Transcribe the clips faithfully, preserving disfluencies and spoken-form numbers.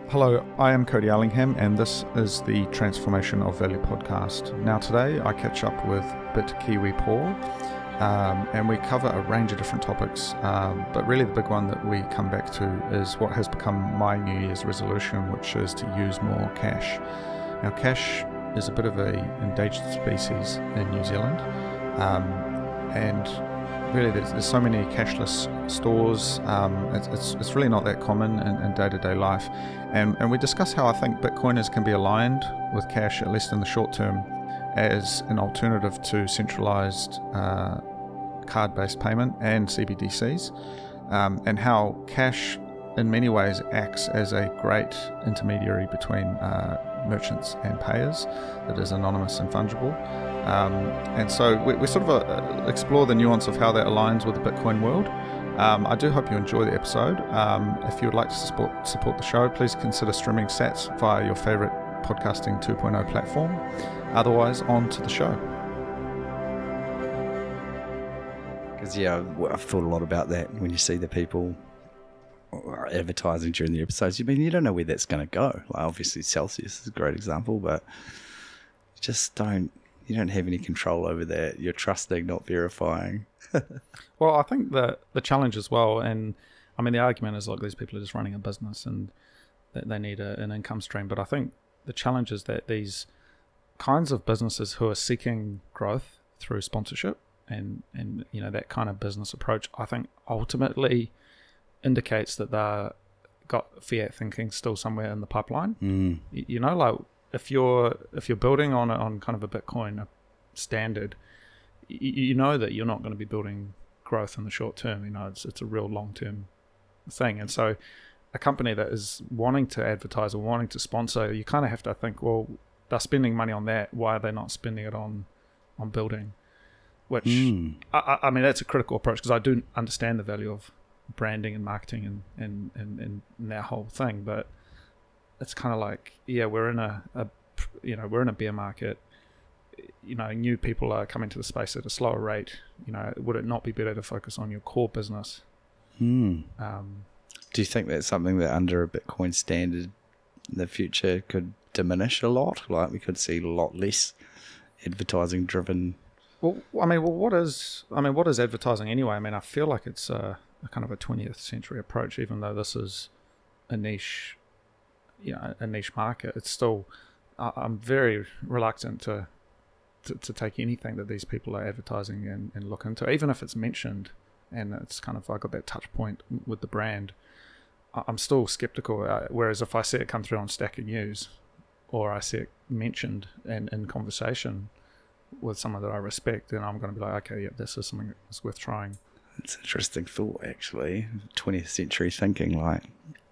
Hello, I am Cody Allingham, and this is the Transformation of Value podcast. Now today I catch up with BitKiwi Paul, um, and we cover a range of different topics, um, but really the big one that we come back to is what has become my New Year's resolution, which is to use more cash. Now cash is a bit of an endangered species in New Zealand, um, and really there's, there's so many cashless stores. Um, it's, it's it's really not that common in, in day-to-day life, and and we discuss how I think Bitcoiners can be aligned with cash, at least in the short term, as an alternative to centralized uh, card-based payment and C B D Cs, um, and how cash in many ways acts as a great intermediary between uh, merchants and payers that is anonymous and fungible. Um, and so we, we sort of uh, explore the nuance of how that aligns with the Bitcoin world. Um, I do hope you enjoy the episode. Um, if you would like to support, support the show, please consider streaming sats via your favorite podcasting two point oh platform. Otherwise, on to the show. Because, yeah, I've thought a lot about that when you see the people advertising during the episodes. You mean you don't know where that's going to go. Like, obviously, Celsius is a great example, but you just don't. You don't have any control over that. You're trusting, not verifying. Well, I think that the challenge as well, and I mean, the argument is like these people are just running a business and that they need a, an income stream. But I think the challenge is that these kinds of businesses who are seeking growth through sponsorship and, and you know, that kind of business approach, I think ultimately indicates that they're got fiat thinking still somewhere in the pipeline. Mm. You, you know, like if you're if you're building on a, on kind of a Bitcoin standard, you, you know that you're not going to be building growth in the short term. You know, it's it's a real long term thing, and so a company that is wanting to advertise or wanting to sponsor, you kind of have to think, well, they're spending money on that. Why are they not spending it on on building? Which Mm. I, I mean, that's a critical approach because I do understand the value of branding and marketing and and, and, and that whole thing, but it's kind of like, yeah, we're in a, a you know we're in a bear market. You know, new people are coming to the space at a slower rate. You know, would it not be better to focus on your core business? Mm. Um, Do you think that's something that under a Bitcoin standard in the future could diminish a lot? Like we could see a lot less advertising driven. well, I mean, well, what is I mean, what is advertising anyway? I mean, I feel like it's a, a kind of a twentieth century approach, even though this is a niche. You know, a niche market. It's still, uh, I'm very reluctant to, to to take anything that these people are advertising and, and look into, even if it's mentioned and it's kind of, I got that touch point with the brand. I'm still skeptical. Uh, whereas if I see it come through on Stacker News, or I see it mentioned and in conversation with someone that I respect, then I'm going to be like, okay, yeah, this is something that's worth trying. It's an interesting thought, actually. twentieth century thinking, like.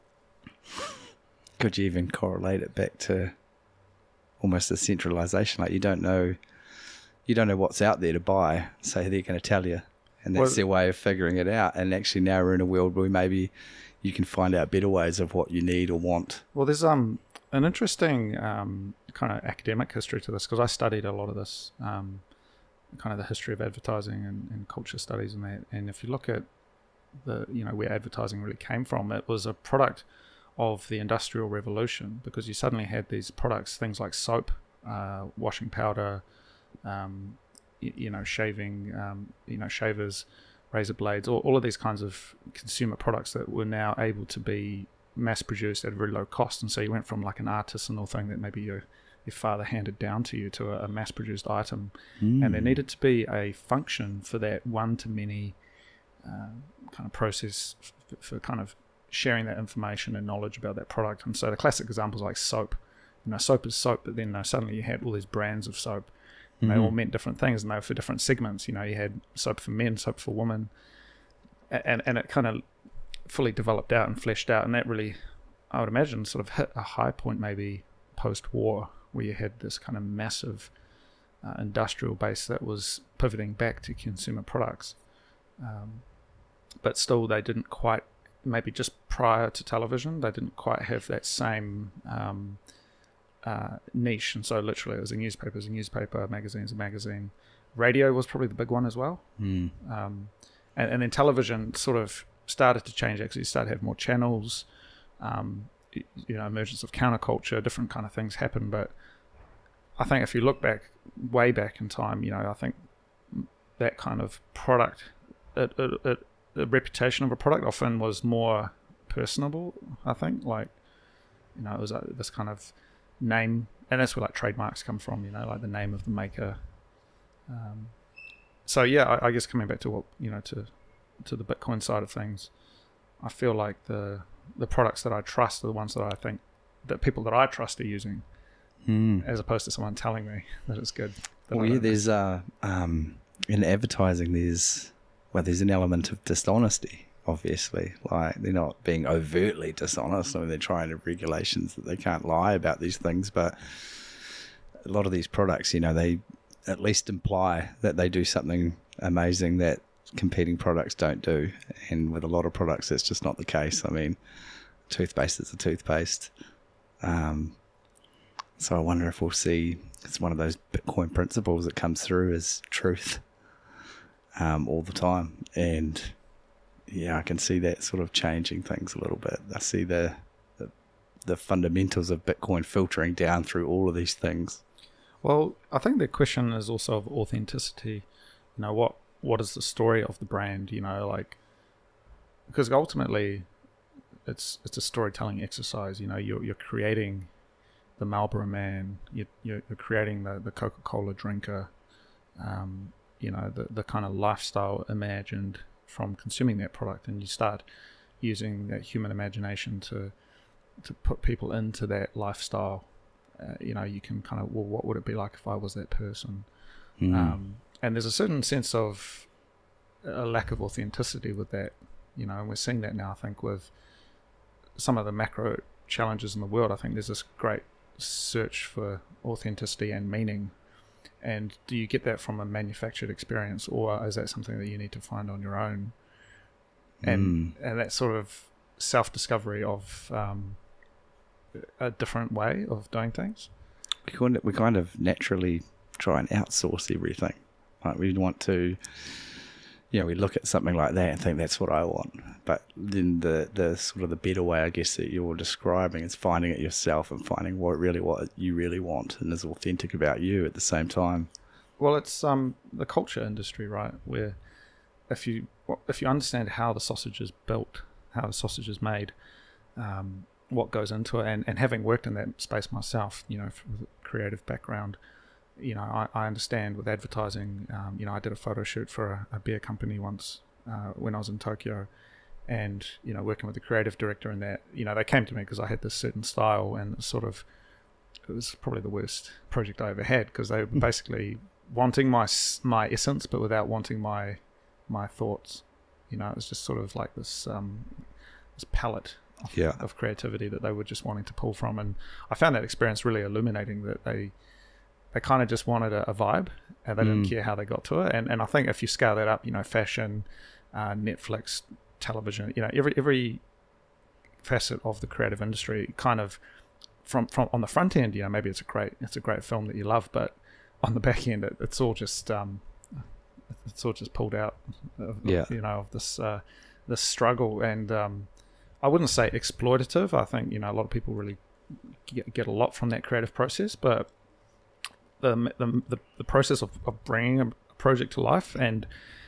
Could you even correlate it back to almost a centralization? Like you don't know, you don't know what's out there to buy, so they're going to tell you, and that's well, their way of figuring it out. And actually, now we're in a world where maybe you can find out better ways of what you need or want. Well, there's um an interesting um kind of academic history to this because I studied a lot of this, um, kind of the history of advertising and, and culture studies and that. And if you look at the you know where advertising really came from, it was a product of the Industrial Revolution, because you suddenly had these products, things like soap, uh, washing powder, um, you, you know, shaving, um, you know, shavers, razor blades, all, all of these kinds of consumer products that were now able to be mass-produced at a very low cost. And so you went from like an artisanal thing that maybe your your father handed down to you to a, a mass-produced item, Mm. and there needed to be a function for that one-to-many uh, kind of process f- for kind of sharing that information and knowledge about that product. And so the classic examples like soap, you know, soap is soap, but then uh, suddenly you had all these brands of soap, and Mm-hmm. they all meant different things, and they were for different segments. You know, you had soap for men, soap for women, and and it kind of fully developed out and fleshed out, and that really, I would imagine, sort of hit a high point maybe post-war, where you had this kind of massive uh, industrial base that was pivoting back to consumer products, um, but still they didn't quite, maybe just prior to television, they didn't quite have that same um, uh, niche. And so literally it was a newspaper, it was a newspaper, magazines, a magazine. Radio was probably the big one as well. Mm. Um, and, and then television sort of started to change. Actually started to have more channels. Um, you know, emergence of counterculture, different kind of things happen. But I think if you look back, way back in time, you know, I think that kind of product, it, it, it, the reputation of a product often was more personable, I think. Like, you know, it was uh, this kind of name, and that's where like trademarks come from, you know, like the name of the maker. Um, so yeah, I, I guess coming back to what, you know, to to the Bitcoin side of things, I feel like the the products that I trust are the ones that I think that people that I trust are using, mm. as opposed to someone telling me that it's good. Well, yeah, there's uh, um, in advertising, there's well, there's an element of dishonesty. Obviously, like they're not being overtly dishonest. I mean, they're trying to have regulations that they can't lie about these things, but a lot of these products, you know, they at least imply that they do something amazing that competing products don't do. And with a lot of products, that's just not the case. I mean, toothpaste is a toothpaste. Um, so I wonder if we'll see, it's one of those Bitcoin principles that comes through as truth um, all the time. And yeah, I can see that sort of changing things a little bit. I see the, the the fundamentals of Bitcoin filtering down through all of these things. Well, I think the question is also of authenticity. You know, what what is the story of the brand? You know, like, because ultimately, it's it's a storytelling exercise. You know, you're you're creating the Marlboro Man. You're you're, you're creating the the Coca-Cola drinker. Um, you know, the the kind of lifestyle imagined from consuming that product, and you start using that human imagination to to put people into that lifestyle. Uh, you know, you can kind of, well, what would it be like if I was that person? Mm. Um, and there's a certain sense of a lack of authenticity with that, you know, and we're seeing that now, I think, with some of the macro challenges in the world. I think there's this great search for authenticity and meaning. And do you get that from a manufactured experience, or is that something that you need to find on your own? And mm. and that sort of self-discovery of um, a different way of doing things. We kind of, we kind of naturally try and outsource everything. Like we want to, you know, we look at something like that and think that's what I want. But then the, the sort of the better way, I guess, that you're describing is finding it yourself and finding what really what you really want and is authentic about you at the same time. Well, it's um the culture industry, right? Where if you if you understand how the sausage is built, how the sausage is made, um, what goes into it, and, and having worked in that space myself, you know, with a creative background, you know, I, I understand with advertising. Um, you know, I did a photo shoot for a, a beer company once uh, when I was in Tokyo, and you know, working with the creative director in that, you know, they came to me because I had this certain style, and it sort of, it was probably the worst project I ever had because they were basically wanting my my essence, but without wanting my my thoughts. You know, it was just sort of like this um, this palette of, yeah. of creativity that they were just wanting to pull from, and I found that experience really illuminating. That they they kind of just wanted a, a vibe, and they didn't Mm. care how they got to it. And and I think if you scale that up, you know, fashion, uh, Netflix, television, you know, every every facet of the creative industry, kind of from from on the front end, you know, maybe it's a great it's a great film that you love, but on the back end, it, it's all just um, it's all just pulled out, of, yeah. you know, of this uh, this struggle. And um, I wouldn't say exploitative. I think, you know, a lot of people really get, get a lot from that creative process, but the the the, the process of, of bringing a project to life, and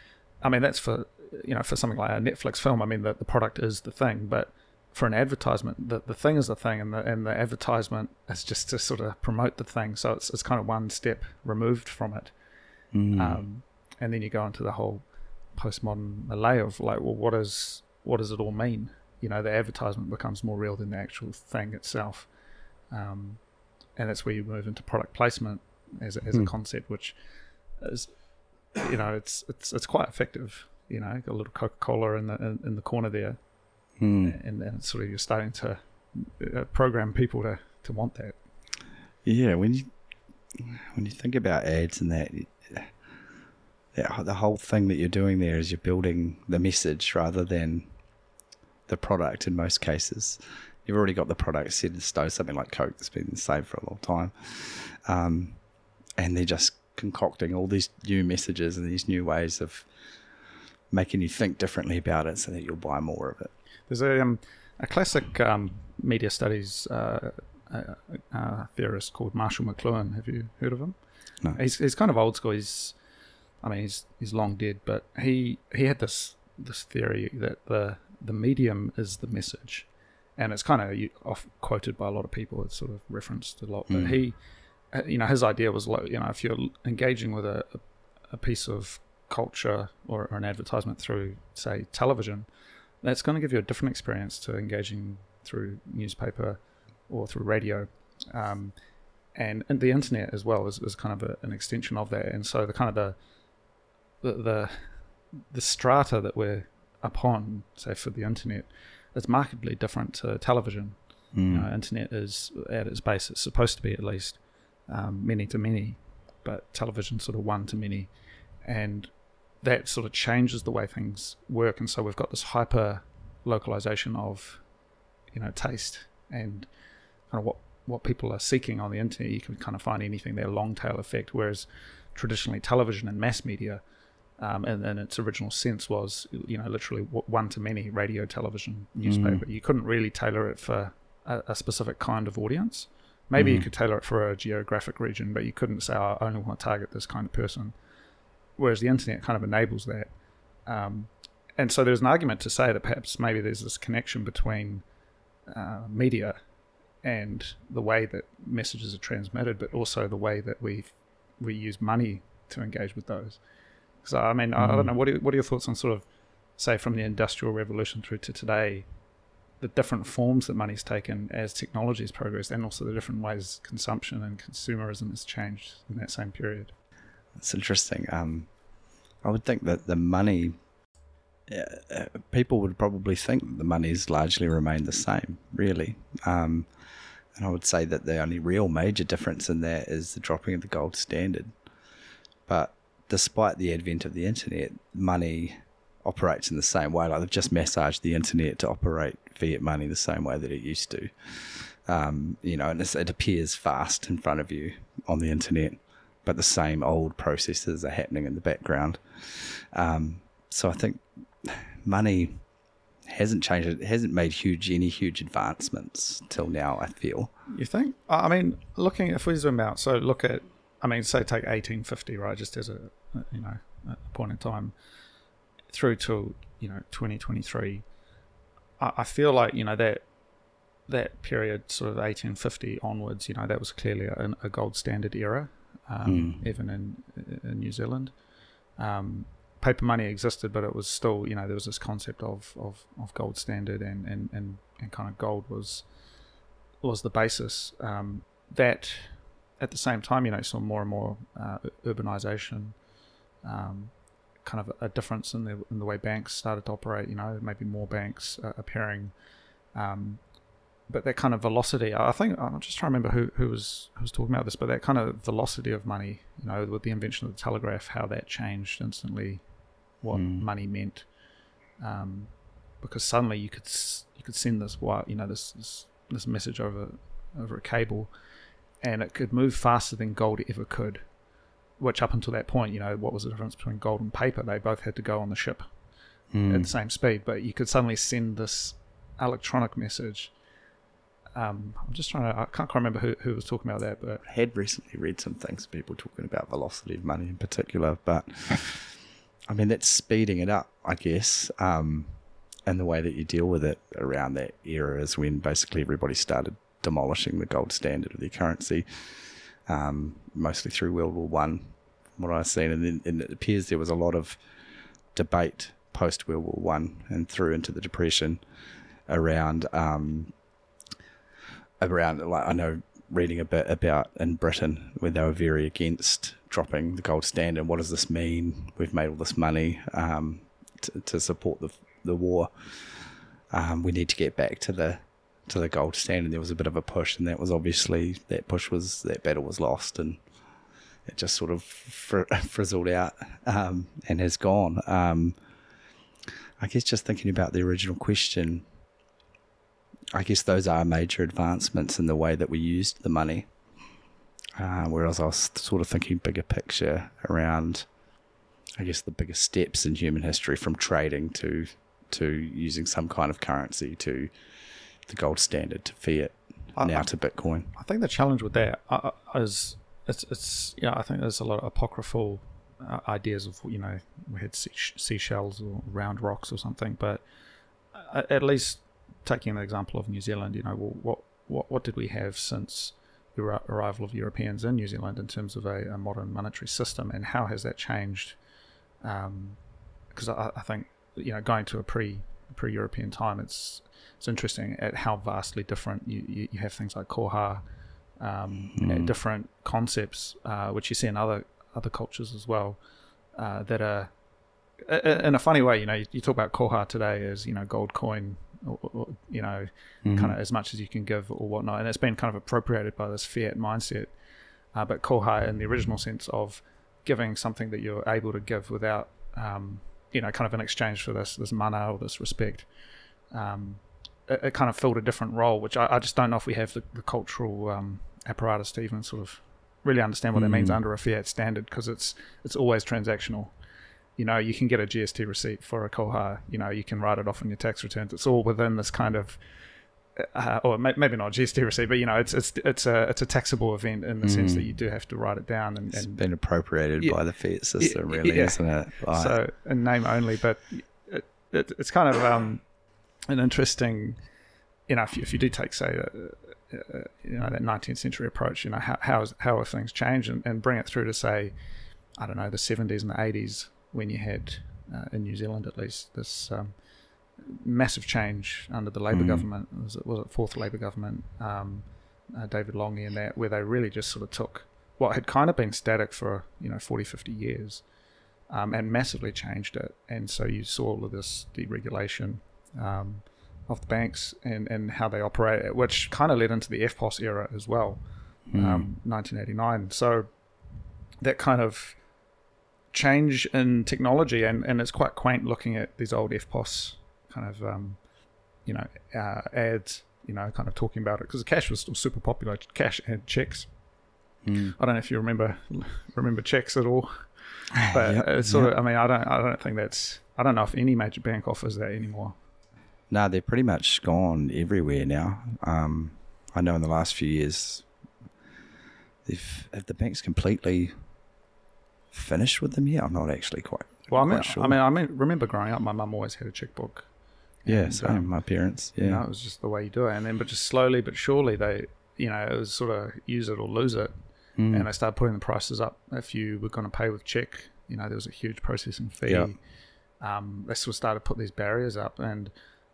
I mean that's for, you know, for something like a Netflix film, I mean the, the product is the thing, but for an advertisement, the, the thing is the thing, and the and the advertisement is just to sort of promote the thing. So it's it's kind of one step removed from it. Mm. Um, and then you go into the whole postmodern malay of like, well, what is what does it all mean? You know, the advertisement becomes more real than the actual thing itself. Um, and that's where you move into product placement as a, as mm. a concept, which is, you know, it's it's it's quite effective. You know, got a little Coca-Cola in the in, in the corner there. Mm. And then sort of you're starting to uh, program people to, to want that. Yeah, when you when you think about ads and that, that, the whole thing that you're doing there is you're building the message rather than the product in most cases. You've already got the product set in stone, something like Coke that's been the same for a long time. Um, and they're just concocting all these new messages and these new ways of making you think differently about it so that you'll buy more of it. There's a um, a classic um, media studies uh, uh, uh, theorist called Marshall McLuhan. Have you heard of him? No. He's he's kind of old school. He's, I mean, he's he's long dead, but he he had this this theory that the the medium is the message, and it's kind of off quoted by a lot of people. It's sort of referenced a lot, but Mm. he, uh, you know, his idea was, like, you know, if you're engaging with a a piece of culture or, or an advertisement through, say, television, that's going to give you a different experience to engaging through newspaper or through radio. Um, and, and the internet as well is, is kind of a, an extension of that. And so the kind of the, the the the strata that we're upon, say, for the internet, is markedly different to television. Mm. You know, internet is, at its base, it's supposed to be at least um, many to many, but television sort of one to many. And that sort of changes the way things work. And so we've got this hyper localization of, you know, taste and kind of what, what people are seeking on the internet. You can kind of find anything there, long tail effect, whereas traditionally television and mass media, um, in, in its original sense, was, you know, literally one to many, radio, television, newspaper. Mm. You couldn't really tailor it for a, a specific kind of audience. Maybe mm. you could tailor it for a geographic region, but you couldn't say, oh, I only want to target this kind of person. Whereas the internet kind of enables that. Um, and so there's an argument to say that perhaps maybe there's this connection between uh, media and the way that messages are transmitted, but also the way that we we use money to engage with those. So, I mean, mm. I, I don't know, what are, what are your thoughts on sort of, say, from the Industrial Revolution through to today, the different forms that money's taken as technology has progressed, and also the different ways consumption and consumerism has changed in that same period? It's interesting. Um, I would think that the money, uh, people would probably think that the money's largely remained the same, really. Um, and I would say that the only real major difference in that is the dropping of the gold standard. But despite the advent of the internet, money operates in the same way. Like, they've just massaged the internet to operate fiat money the same way that it used to. Um, you know, and it's, it appears fast in front of you on the internet, but the same old processes are happening in the background. Um, so I think money hasn't changed. It hasn't made huge any huge advancements till now, I feel. You think? I mean, looking, if we zoom out, so look at, I mean, say take eighteen fifty, right, just as a, you know, a point in time, through to, you know, twenty twenty-three. I, I feel like, you know, that that period, sort of eighteen fifty onwards, you know, that was clearly a, a gold standard era. Um, mm. Even in, in New Zealand, um, paper money existed, but it was still, you know, there was this concept of, of, of gold standard, and, and, and, and kind of gold was was the basis. Um, that at the same time, you know, saw more and more uh, urbanization, um, kind of a difference in the in the way banks started to operate. You know, maybe more banks uh, appearing. Um, But that kind of velocity, I think, I'm just trying to remember who, who was who was talking about this, but that kind of velocity of money, you know, with the invention of the telegraph, how that changed instantly what mm. money meant. Um, because suddenly you could you could send this, you know, this, this this message over over a cable, and it could move faster than gold ever could. Which up until that point, you know, what was the difference between gold and paper? They both had to go on the ship mm. at the same speed, but you could suddenly send this electronic message. Um, I'm just trying to, I can't quite remember who, who was talking about that, but I had recently read some things, people talking about velocity of money in particular, but I mean, that's speeding it up, I guess. Um, and the way that you deal with it around that era is when basically everybody started demolishing the gold standard of their currency, um, mostly through World War One, from what I've seen. And then and it appears there was a lot of debate post World War One and through into the Depression around, um, around, like, I know reading a bit about in Britain where they were very against dropping the gold standard. What does this mean? We've made all this money um, to, to support the the war. Um, we need to get back to the to the gold standard. There was a bit of a push, and that was obviously that push was that battle was lost, and it just sort of fr- frizzled out um, and has gone. Um, I guess just thinking about the original question, I guess those are major advancements in the way that we used the money. Uh, whereas I was sort of thinking bigger picture around, I guess, the biggest steps in human history, from trading to to using some kind of currency to the gold standard to fiat I, now I, to Bitcoin. I think the challenge with that uh, is it's it's yeah I think there's a lot of apocryphal uh, ideas of, you know, we had sea- seashells or round rocks or something, but uh, at least taking the example of New Zealand, you know, well, what what what did we have since the arrival of Europeans in New Zealand in terms of a, a modern monetary system, and how has that changed? Because um, I, I think, you know, going to a pre pre European time, it's it's interesting at how vastly different you, you, you have things like koha, um, mm. different concepts uh, which you see in other other cultures as well, uh, that are in a funny way. You know, you, you talk about koha today as, you know, gold coin, or, or, you know, mm-hmm. kind of as much as you can give or whatnot, and it's been kind of appropriated by this fiat mindset. Uh, but koha, in the original sense of giving something that you're able to give without, um, you know, kind of in exchange for this this mana or this respect, um, it, it kind of filled a different role, which I, I just don't know if we have the, the cultural um, apparatus to even sort of really understand what mm. that means under a fiat standard, because it's it's always transactional. You know, you can get a G S T receipt for a koha, you know, you can write it off on your tax returns. It's all within this kind of, uh, or may, maybe not a G S T receipt, but, you know, it's it's it's a it's a taxable event in the mm. sense that you do have to write it down. And, it's and been appropriated yeah, by the fiat system, yeah, really, yeah. isn't it? Like, so, in name only, but it, it, it's kind of um, an interesting, you know, if you, if you do take, say, uh, uh, you know, that nineteenth century approach, you know, how how, is, how have things changed, and, and bring it through to, say, I don't know, the seventies and the eighties, when you had, uh, in New Zealand at least, this um, massive change under the Labour mm. government. Was it, was it fourth Labour government, um, uh, David Lange and that, where they really just sort of took what had kind of been static for, you know, forty, fifty years, um, and massively changed it. And so you saw all of this deregulation um, of the banks and, and how they operate, which kind of led into the F P O S era as well, mm. um, nineteen eighty-nine. So that kind of change in technology, and, and it's quite quaint looking at these old F P O S kind of um, you know uh, ads, you know, kind of talking about it, because cash was still super popular. Cash and checks. Mm. I don't know if you remember remember checks at all, but yep, it's sort yep. of. I mean, I don't I don't think that's. I don't know if any major bank offers that anymore. No, they're pretty much gone everywhere now. Um, I know in the last few years, they've have the banks completely finished with them yet? I'm not actually quite. Well, I mean, quite sure. I mean, I mean, remember growing up, my mum always had a checkbook. Yeah, and, same. Um, my parents. Yeah, you know, it was just the way you do it, and then but just slowly but surely they, you know, it was sort of use it or lose it, mm. and they started putting the prices up. If you were going to pay with check, you know, there was a huge processing fee. Yeah. Um, they sort of started to put these barriers up, and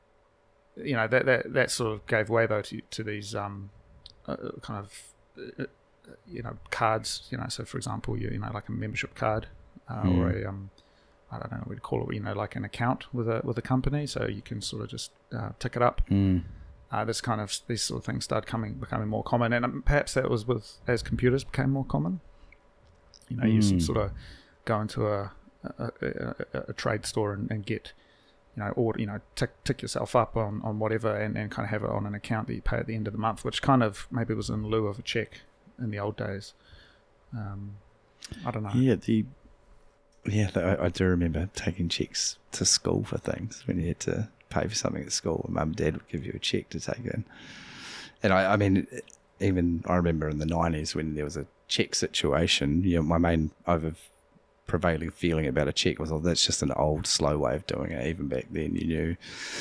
you know that that, that sort of gave way though to to these um, uh, kind of. Uh, you know, cards, you know, so for example, you, you know, like a membership card, uh, mm. or a, um, I don't know what we'd call it, you know, like an account with a with a company, so you can sort of just uh, tick it up. Mm. Uh, this kind of, these sort of things started coming, becoming more common, and um, perhaps that was with, as computers became more common, you know, mm. you sort of go into a, a, a, a trade store and, and get, you know, order, you know, tick, tick yourself up on, on whatever, and, and kind of have it on an account that you pay at the end of the month, which kind of maybe was in lieu of a check in the old days. um, I don't know. Yeah, the yeah, the, I, I do remember taking checks to school for things when you had to pay for something at school. And mum and dad would give you a check to take in. And I, I mean, even I remember in the nineties when there was a check situation. You know, my main over prevailing feeling about a check was, oh, that's just an old, slow way of doing it. Even back then, you knew.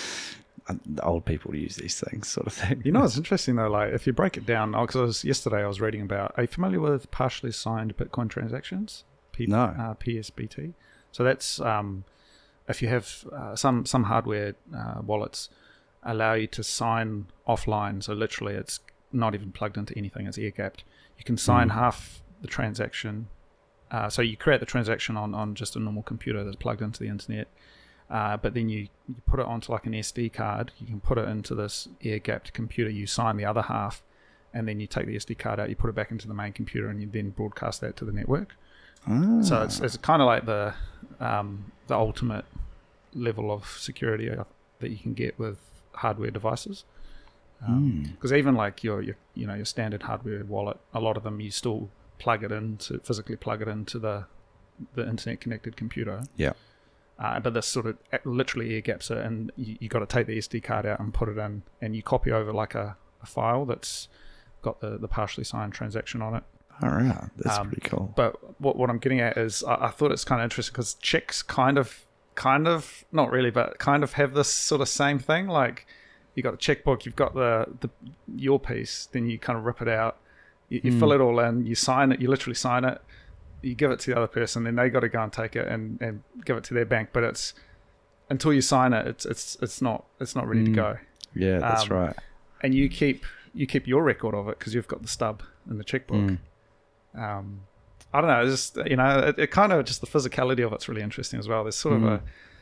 The old people use these things, sort of thing. You know, it's interesting though. Like, if you break it down, because I was yesterday, I was reading about. Are you familiar with partially signed Bitcoin transactions? P- no. Uh, P S B T. So that's um, if you have uh, some some hardware uh, wallets allow you to sign offline. So literally, it's not even plugged into anything. It's air gapped. You can sign mm. half the transaction. Uh, so you create the transaction on on just a normal computer that's plugged into the internet. Uh, but then you, you put it onto like an S D card. You can put it into this air-gapped computer. You sign the other half, and then you take the S D card out. You put it back into the main computer, and you then broadcast that to the network. Ah. So it's it's kind of like the um, the ultimate level of security that you can get with hardware devices. Because um, mm. even like your, your you know your standard hardware wallet, a lot of them you still plug it in to physically plug it into the the internet connected computer. Yeah. Uh, but this sort of literally air gaps it, and you, you got to take the S D card out and put it in, and you copy over like a, a file that's got the, the partially signed transaction on it. All right, that's um, pretty cool. But what what I'm getting at is, I, I thought it's kind of interesting because checks kind of, kind of, not really, but kind of have this sort of same thing. Like, you got the checkbook, you've got the, the your piece, then you kind of rip it out, you, you mm. fill it all in, you sign it, you literally sign it. You give it to the other person, then they got to go and take it and, and give it to their bank. But it's until you sign it, it's it's it's not it's not ready mm. to go. Yeah, that's um, right. And you keep you keep your record of it because you've got the stub in the checkbook. Mm. Um, I don't know. It's just, you know, it, it kind of just the physicality of it's really interesting as well. There's sort mm. of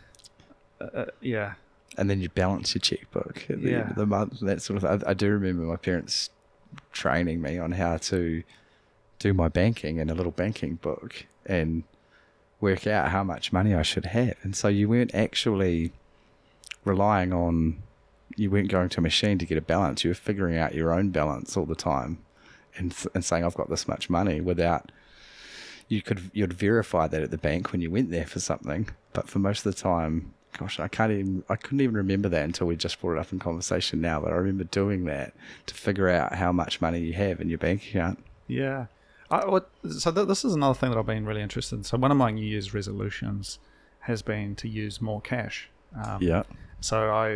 a, a, a yeah. And then you balance your checkbook at the yeah. end of the month. That sort of. I, I do remember my parents training me on how to do my banking in a little banking book and work out how much money I should have. And so you weren't actually relying on, you weren't going to a machine to get a balance. You were figuring out your own balance all the time and and saying, I've got this much money, without, you could, you'd verify that at the bank when you went there for something. But for most of the time, gosh, I can't even, I couldn't even remember that until we just brought it up in conversation now. But I remember doing that to figure out how much money you have in your bank account. Yeah. I, what, so th- this is another thing that I've been really interested in. So one of my New Year's resolutions has been to use more cash. Um, yeah. So I,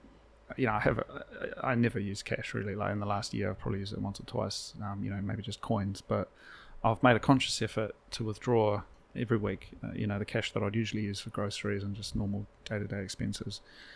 you know, I have, I never use cash really. Like in the last year, I've probably used it once or twice. Um, you know, maybe just coins. But I've made a conscious effort to withdraw every week. Uh, you know, the cash that I'd usually use for groceries and just normal day-to-day expenses,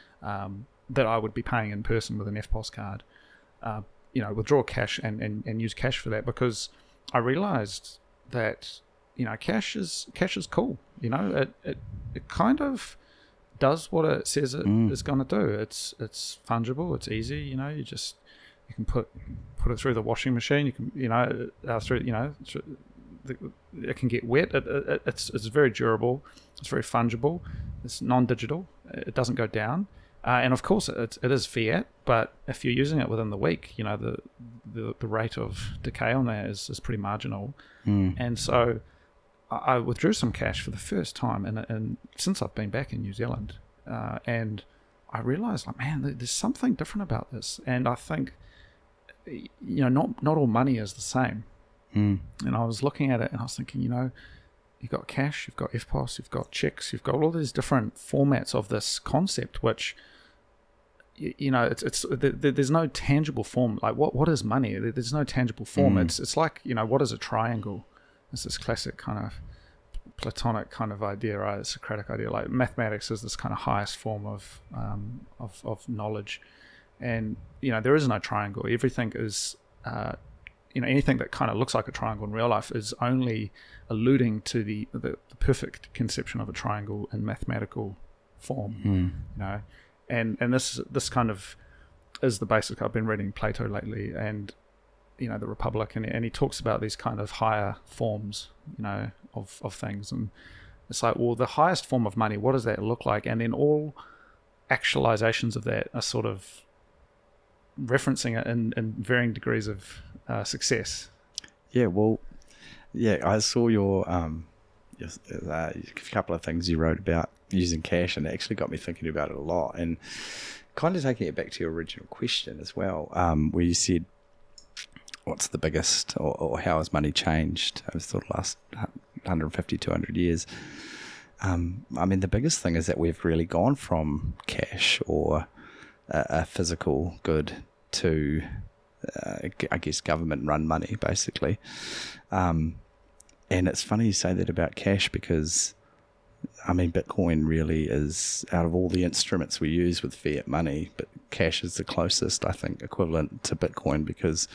um, that I would be paying in person with an F P O S card. Uh, you know, withdraw cash and, and, and use cash for that, because I realized that, you know, cash is cash is cool. You know, it it, it kind of does what it says it mm. is going to do. It's it's fungible. It's easy. You know, you just you can put put it through the washing machine. You can you know uh, through you know through the, it can get wet. It, it, it's it's very durable. It's very fungible. It's non-digital. It doesn't go down. Uh, and of course, it, it is fiat, but if you're using it within the week, you know, the the, the rate of decay on that is, is pretty marginal. Mm. And so I, I withdrew some cash for the first time and, and since I've been back in New Zealand. Uh, and I realized, like, man, there's something different about this. And I think, you know, not, not all money is the same. Mm. And I was looking at it and I was thinking, you know, you've got cash, you've got F P O S, you've got checks, you've got all these different formats of this concept, which, you know, it's it's there's no tangible form. Like, what what is money? There's no tangible form. Mm. It's it's like, you know, what is a triangle? It's this classic kind of Platonic kind of idea, right? It's a Socratic idea. Like, mathematics is this kind of highest form of um of of knowledge, and you know, there is no triangle. Everything is uh you know, anything that kind of looks like a triangle in real life is only alluding to the the, the perfect conception of a triangle in mathematical form. Mm. You know. And and this this kind of is the basic. I've been reading Plato lately, and you know, the Republic, and and he talks about these kind of higher forms, you know, of of things, and it's like, well, the highest form of money, what does that look like? And then all actualizations of that are sort of referencing it in, in varying degrees of uh, success. Yeah, well, yeah, I saw your um, your, uh, a couple of things you wrote about using cash, and it actually got me thinking about it a lot, and kind of taking it back to your original question as well, um, where you said, what's the biggest, or, or how has money changed over the last one hundred fifty, two hundred years? Um, I mean, the biggest thing is that we've really gone from cash or a, a physical good to, uh, I guess, government-run money, basically. Um, and it's funny you say that about cash, because I mean, Bitcoin really is, out of all the instruments we use with fiat money, but cash is the closest, I think, equivalent to Bitcoin, because,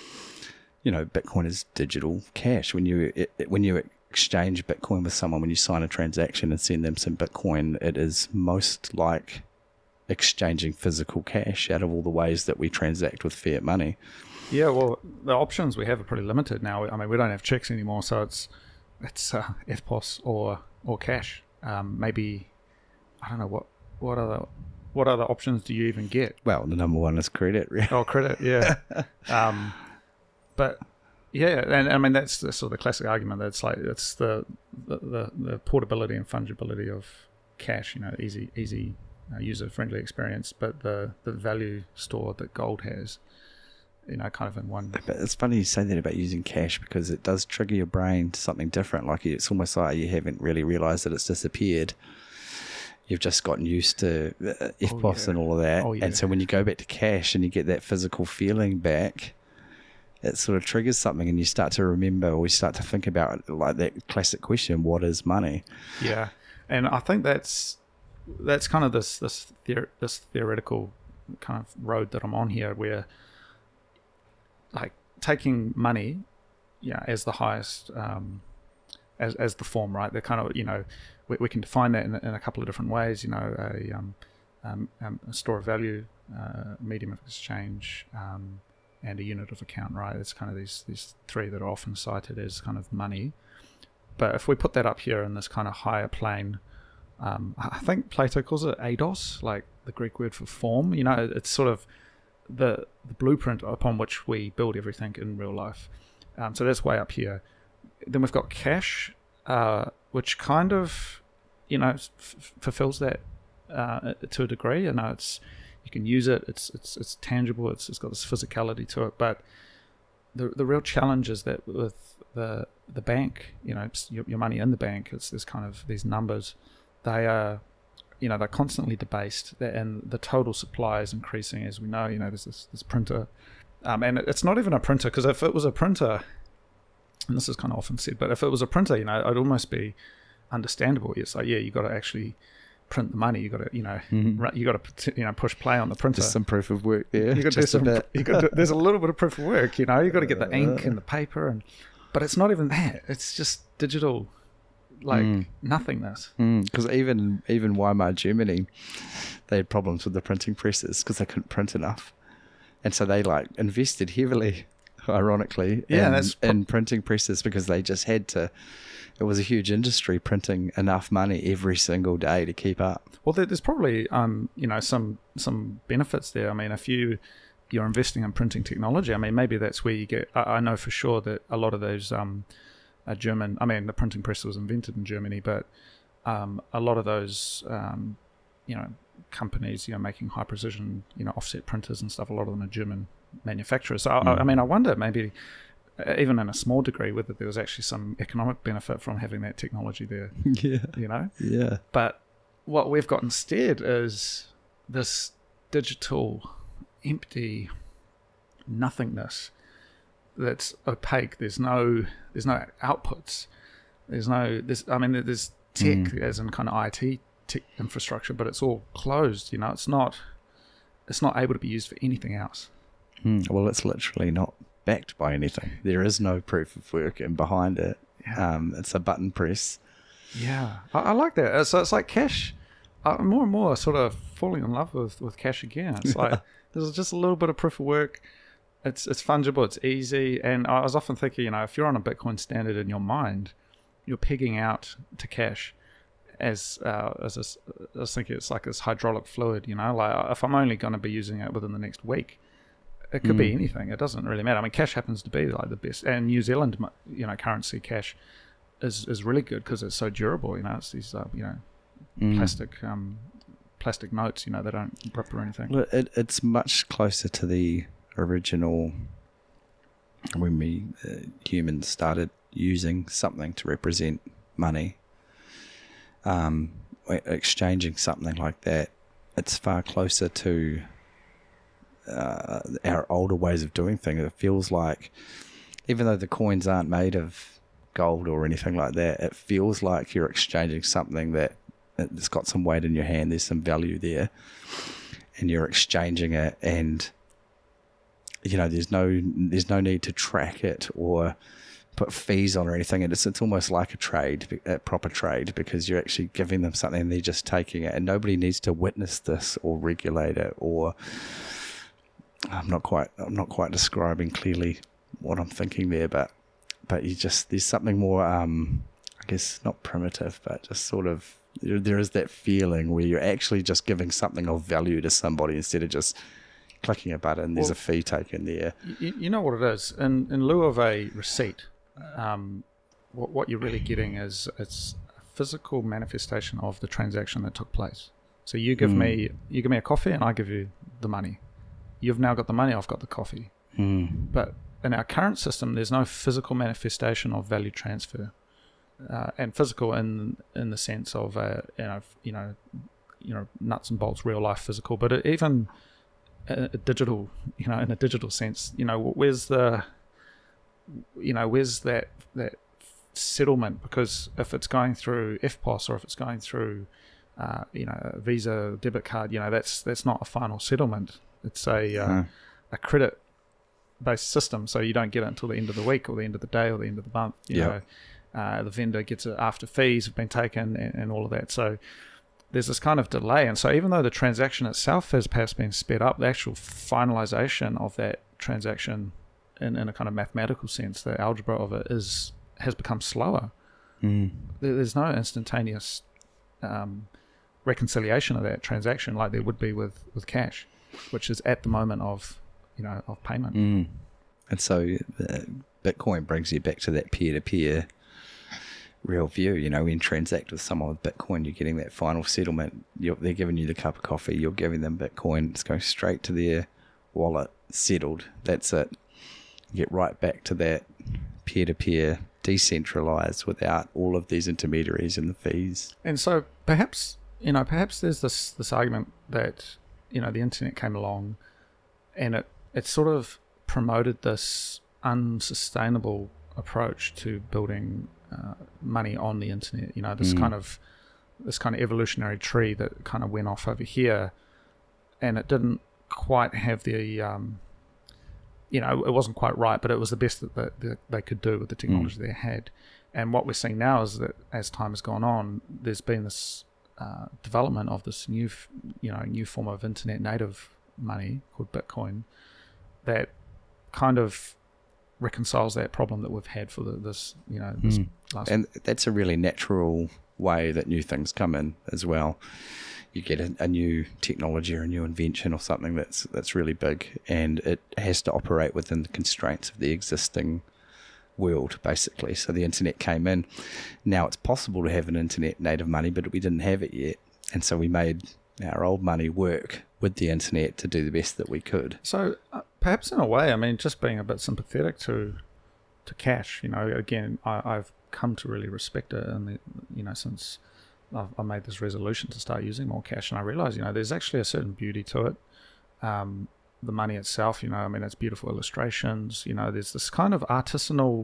you know, Bitcoin is digital cash. When you it, when you exchange Bitcoin with someone, when you sign a transaction and send them some Bitcoin, it is most like exchanging physical cash out of all the ways that we transact with fiat money. Yeah, well, the options we have are pretty limited now. I mean, we don't have checks anymore, so it's it's uh, F P O S or or cash. Um, maybe, I don't know, what what other what other options do you even get? Well, the number one is credit. Really. Oh, credit, yeah. um, but yeah, and I mean, that's the sort of the classic argument. That's like, it's the the, the the portability and fungibility of cash, you know, easy, easy uh, user-friendly experience, but the, the value store that gold has, you know, kind of in one. But it's funny you say that about using cash, because it does trigger your brain to something different. Like it's almost like you haven't really realised that it's disappeared. You've just gotten used to F P O S oh, yeah. and all of that. Oh, yeah. And so when you go back to cash and you get that physical feeling back, it sort of triggers something, and you start to remember, or you start to think about like that classic question, what is money? Yeah. And I think that's that's kind of this this theor- this theoretical kind of road that I'm on here, where like taking money, yeah, as the highest, um, as as the form, right? They're kind of, you know, we, we can define that in, in a couple of different ways. You know, a um, um, um a store of value, uh, medium of exchange, um, and a unit of account, right? It's kind of these these three that are often cited as kind of money. But if we put that up here in this kind of higher plane, um, I think Plato calls it eidos, like the Greek word for form. You know, it's sort of the, the blueprint upon which we build everything in real life. Um, so that's way up here. Then we've got cash, uh, which kind of, you know, f- fulfills that uh, to a degree. You know, it's you can use it. It's it's it's tangible. It's it's got this physicality to it. But the the real challenge is that with the the bank, you know, your, your money in the bank, it's this kind of these numbers. They are, you know, they're constantly debased, and the total supply is increasing, as we know. You know, there's this this printer, um, and it's not even a printer, because if it was a printer, and this is kind of often said, but if it was a printer, you know, it'd almost be understandable. It's like, yeah, you got to actually print the money. You got to, you know, Mm-hmm. you got to, you know, push play on the printer. Just some proof of work there. You got to do just a some. bit. You got to, there's a little bit of proof of work. You know, you got to get the ink and the paper, and but it's not even that. It's just digital, like Mm. nothingness. Because mm, even even Weimar Germany, they had problems with the printing presses because they couldn't print enough, and so they like invested heavily, ironically, Yeah, in, that's pro- in printing presses, because they just had to. It was a huge industry, printing enough money every single day to keep up. Well, there, there's probably um, you know, some some benefits there. I mean, if you you're investing in printing technology, I mean, maybe that's where you get. I, I know for sure that a lot of those um, uh, German. I mean, the printing press was invented in Germany, but um, a lot of those um, you know, companies, you know, making high precision, you know, offset printers and stuff. A lot of them are German manufacturers. So Mm. I, I mean, I wonder maybe, uh, even in a small degree, whether there was actually some economic benefit from having that technology there. Yeah, You know. yeah. But what we've got instead is this digital, empty nothingness that's opaque. There's no, there's no outputs. There's no, there's, I mean, there's tech, Mm. as in kind of I T tech infrastructure, but it's all closed. You know, it's not, it's not able to be used for anything else. Mm, well, it's literally not backed by anything. There is no proof of work, and behind it, Yeah. um, it's a button press. Yeah, I, I like that. Uh, So it's like cash. I'm more and more sort of falling in love with, with cash again. It's like there's just a little bit of proof of work. It's it's fungible. It's easy. And I was often thinking, you know, if you're on a Bitcoin standard in your mind, you're pegging out to cash as uh, as this, I was thinking it's like this hydraulic fluid. You know, like if I'm only going to be using it within the next week, it could be Mm. anything. It doesn't really matter. I mean, cash happens to be like the best. And New Zealand, you know, currency cash is is really good because it's so durable. You know, it's these uh, you know. Mm. plastic um plastic notes, you know, they don't rip or anything. Well, It, it's much closer to the original when we uh, humans started using something to represent money, um, exchanging something like that. It's far closer to uh, our older ways of doing things. It feels like, even though the coins aren't made of gold or anything like that, it feels like you're exchanging something that it's got some weight in your hand. There's some value there, and you're exchanging it, and you know there's no there's no need to track it or put fees on or anything. And it's it's almost like a trade, a proper trade, because you're actually giving them something and they're just taking it, and nobody needs to witness this or regulate it. Or I'm not quite I'm not quite describing clearly what I'm thinking there, but but you just there's something more um I guess not primitive, but just sort of There, there is that feeling where you're actually just giving something of value to somebody instead of just clicking a button. There's Well, a fee taken there. You, you know what it is. In in lieu of a receipt, um, what what you're really getting is it's a physical manifestation of the transaction that took place. So you give Mm. me you give me a coffee and I give you the money. You've now got the money, I've got the coffee. Mm. But in our current system, there's no physical manifestation of value transfer, uh, and physical in in the sense of uh, you know you know you know nuts and bolts, real life physical. But it, even a, a digital, you know, in a digital sense, you know, where's the you know where's that that settlement? Because if it's going through F P O S or if it's going through uh, you know a Visa debit card, you know that's that's not a final settlement. It's a uh, Uh, a credit based system, so you don't get it until the end of the week or the end of the day or the end of the month. You Yep. know, uh, the vendor gets it after fees have been taken and, and all of that. So there's this kind of delay, and so even though the transaction itself has perhaps been sped up, the actual finalization of that transaction in, in a kind of mathematical sense, the algebra of it is has become slower. mm. There- There's no instantaneous um, reconciliation of that transaction like there would be with, with cash, which is at the moment of you know of payment. Mm. And so uh, Bitcoin brings you back to that peer-to-peer real view. You know, when you transact with someone with Bitcoin, you're getting that final settlement. You're, they're giving you the cup of coffee. You're giving them Bitcoin. It's going straight to their wallet, settled. That's it. You get right back to that peer-to-peer, decentralized, without all of these intermediaries and the fees. And so perhaps you know perhaps there's this this argument that you know the internet came along and it it sort of promoted this unsustainable approach to building uh, money on the internet. You know, this Mm. kind of this kind of evolutionary tree that kind of went off over here, and it didn't quite have the um, you know, it wasn't quite right, but it was the best that, that, that they could do with the technology they had. And what we're seeing now is that as time has gone on, there's been this uh, development of this new, f- you know, new form of internet native money called Bitcoin that kind of reconciles that problem that we've had for the, this, you know, this Mm. last. And that's a really natural way that new things come in as well. You get a, a new technology or a new invention or something that's that's really big, and it has to operate within the constraints of the existing world, basically. So the internet came in. Now it's possible to have an internet native money, but we didn't have it yet. And so we made our old money work with the internet to do the best that we could. So uh, perhaps in a way, I mean, just being a bit sympathetic to to cash, you know, again, I, I've come to really respect it, and you know, since I've, I made this resolution to start using more cash, and I realize, you know, there's actually a certain beauty to it. Um, the money itself, you know, I mean, it's beautiful illustrations, you know, there's this kind of artisanal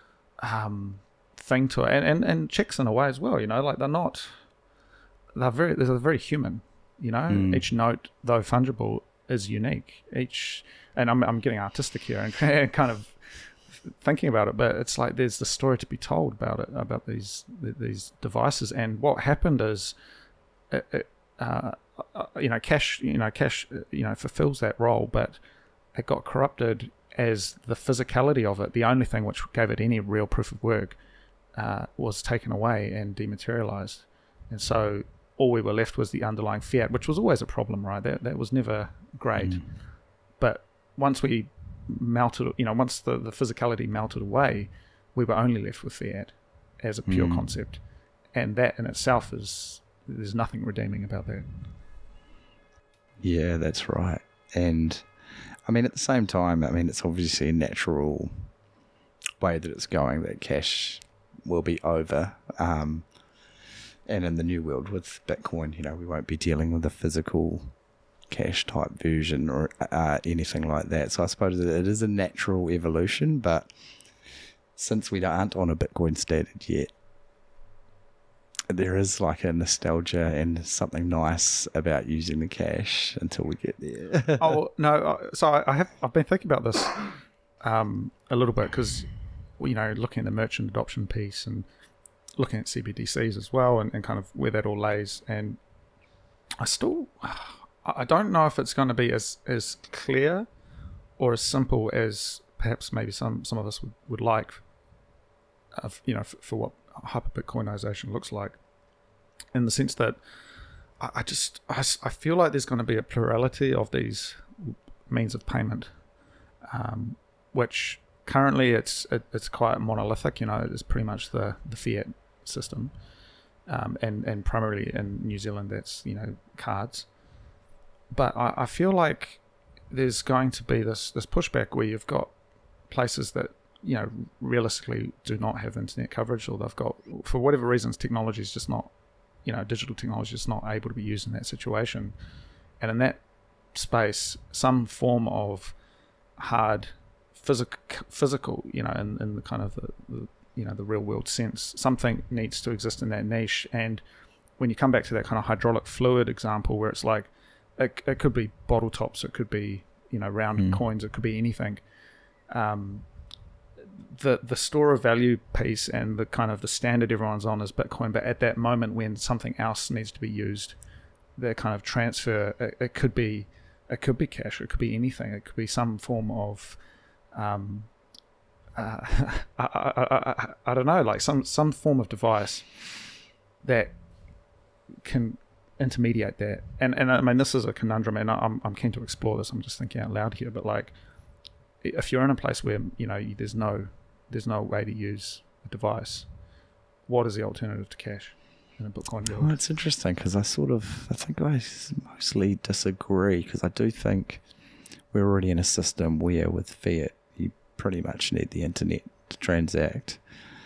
um, thing to it, and, and, and checks in a way as well, you know, like they're not, they're very, they're very human, you know, Mm. each note, though fungible, is unique. Each, and I'm, I'm getting artistic here and kind of thinking about it, but it's like there's the story to be told about it, about these these devices. And what happened is, it, it, uh, uh, you know, cash, you know, cash, uh, you know, fulfills that role, but it got corrupted as the physicality of it, the only thing which gave it any real proof of work, uh, was taken away and dematerialized, and so all we were left was the underlying fiat, which was always a problem, right? That that was never great, Mm. but once we melted, you know, once the, the physicality melted away, we were only left with fiat as a pure Mm. concept, and that in itself is, there's nothing redeeming about that. Yeah, that's right. And I mean, at the same time, I mean, it's obviously a natural way that it's going, that cash will be over. Um, and in the new world with Bitcoin, you know, we won't be dealing with a physical cash type version or uh, anything like that. So I suppose it is a natural evolution, but since we aren't on a Bitcoin standard yet, there is like a nostalgia and something nice about using the cash until we get there. Oh no! uh, So I, I have I've been thinking about this um, a little bit because, you know, looking at the merchant adoption piece and looking at C B D Cs as well, and, and kind of where that all lays. And I still I don't know if it's going to be as as clear or as simple as perhaps maybe some some of us would, would like. Uh, you know, for, for what hyper Bitcoinization looks like, in the sense that I, I just I, s- I feel like there's going to be a plurality of these means of payment, um, which currently it's it, it's quite monolithic. You know, it's pretty much the the fiat system, um, and and primarily in New Zealand that's you know cards. But I, I feel like there's going to be this this pushback where you've got places that you know realistically do not have internet coverage, or they've got, for whatever reasons, technology is just not, you know, digital technology is not able to be used in that situation. And in that space, some form of hard physical, physical, you know, in, in the kind of the, the, you know, the real world sense, something needs to exist in that niche. And when you come back to that kind of hydraulic fluid example, where it's like, it, it could be bottle tops, it could be, you know, round mm. coins, it could be anything. Um, the the store of value piece and the kind of the standard everyone's on is Bitcoin, but at that moment when something else needs to be used, the kind of transfer, it, it could be, it could be cash, it could be anything, it could be some form of, um, uh, I, I, I, I don't know, like some some form of device that can intermediate that. And and I mean, this is a conundrum, and I'm I'm keen to explore this. I'm just thinking out loud here, but like, if you're in a place where you know there's no there's no way to use a device, what is the alternative to cash in a Bitcoin world? Well, it's interesting because I sort of I think I mostly disagree, because I do think we're already in a system where with fiat you pretty much need the internet to transact.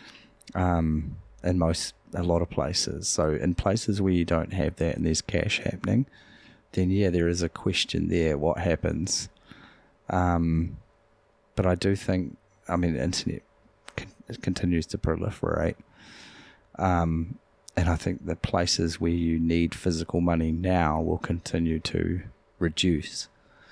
Um, in most a lot of places. So in places where you don't have that and there's cash happening, then yeah, there is a question there. What happens? Um, but I do think, I mean, the internet con- it continues to proliferate. Um, and I think the places where you need physical money now will continue to reduce.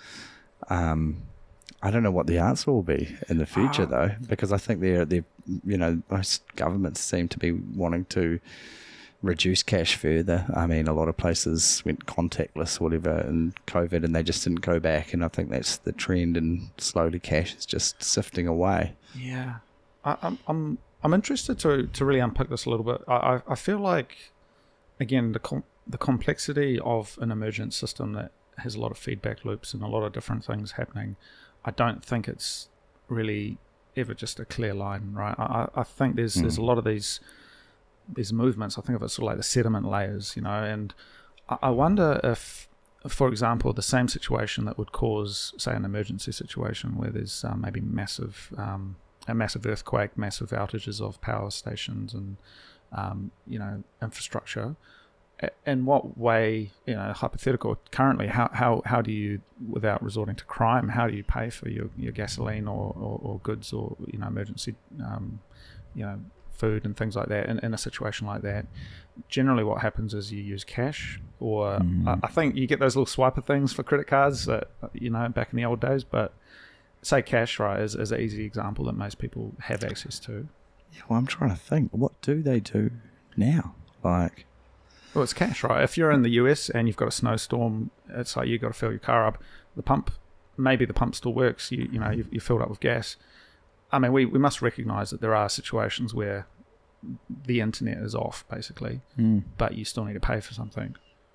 Um, I don't know what the answer will be in the future, oh. though, because I think they're, they're, you know, most governments seem to be wanting to reduce cash further. I mean, a lot of places went contactless or whatever in COVID, and they just didn't go back. And I think that's the trend, and slowly cash is just sifting away. Yeah, I, I'm I'm I'm interested to to really unpick this a little bit. I I feel like, again, the com- the complexity of an emergent system that has a lot of feedback loops and a lot of different things happening. I don't think it's really ever just a clear line, right? I, I think there's mm. there's a lot of these these movements. I think of it sort of like the sediment layers, you know, and I, I wonder if, for example, the same situation that would cause, say, an emergency situation where there's um, maybe massive um, a massive earthquake, massive outages of power stations and um, you know infrastructure. In what way, you know, hypothetical currently, how, how, how do you, without resorting to crime, how do you pay for your, your gasoline or, or, or goods or, you know, emergency, um, you know, food and things like that in, in a situation like that? Generally what happens is you use cash, or mm. I, I think you get those little swiper things for credit cards that, you know, back in the old days, but say cash, right, is, is an easy example that most people have access to. Yeah, well, I'm trying to think, what do they do now? Like... Well, it's cash, right? If you're in the U S and you've got a snowstorm, it's like you've got to fill your car up. The pump, maybe the pump still works. You you know, you've, you're filled up with gas. I mean, we, we must recognise that there are situations where the internet is off, basically, mm. but you still need to pay for something.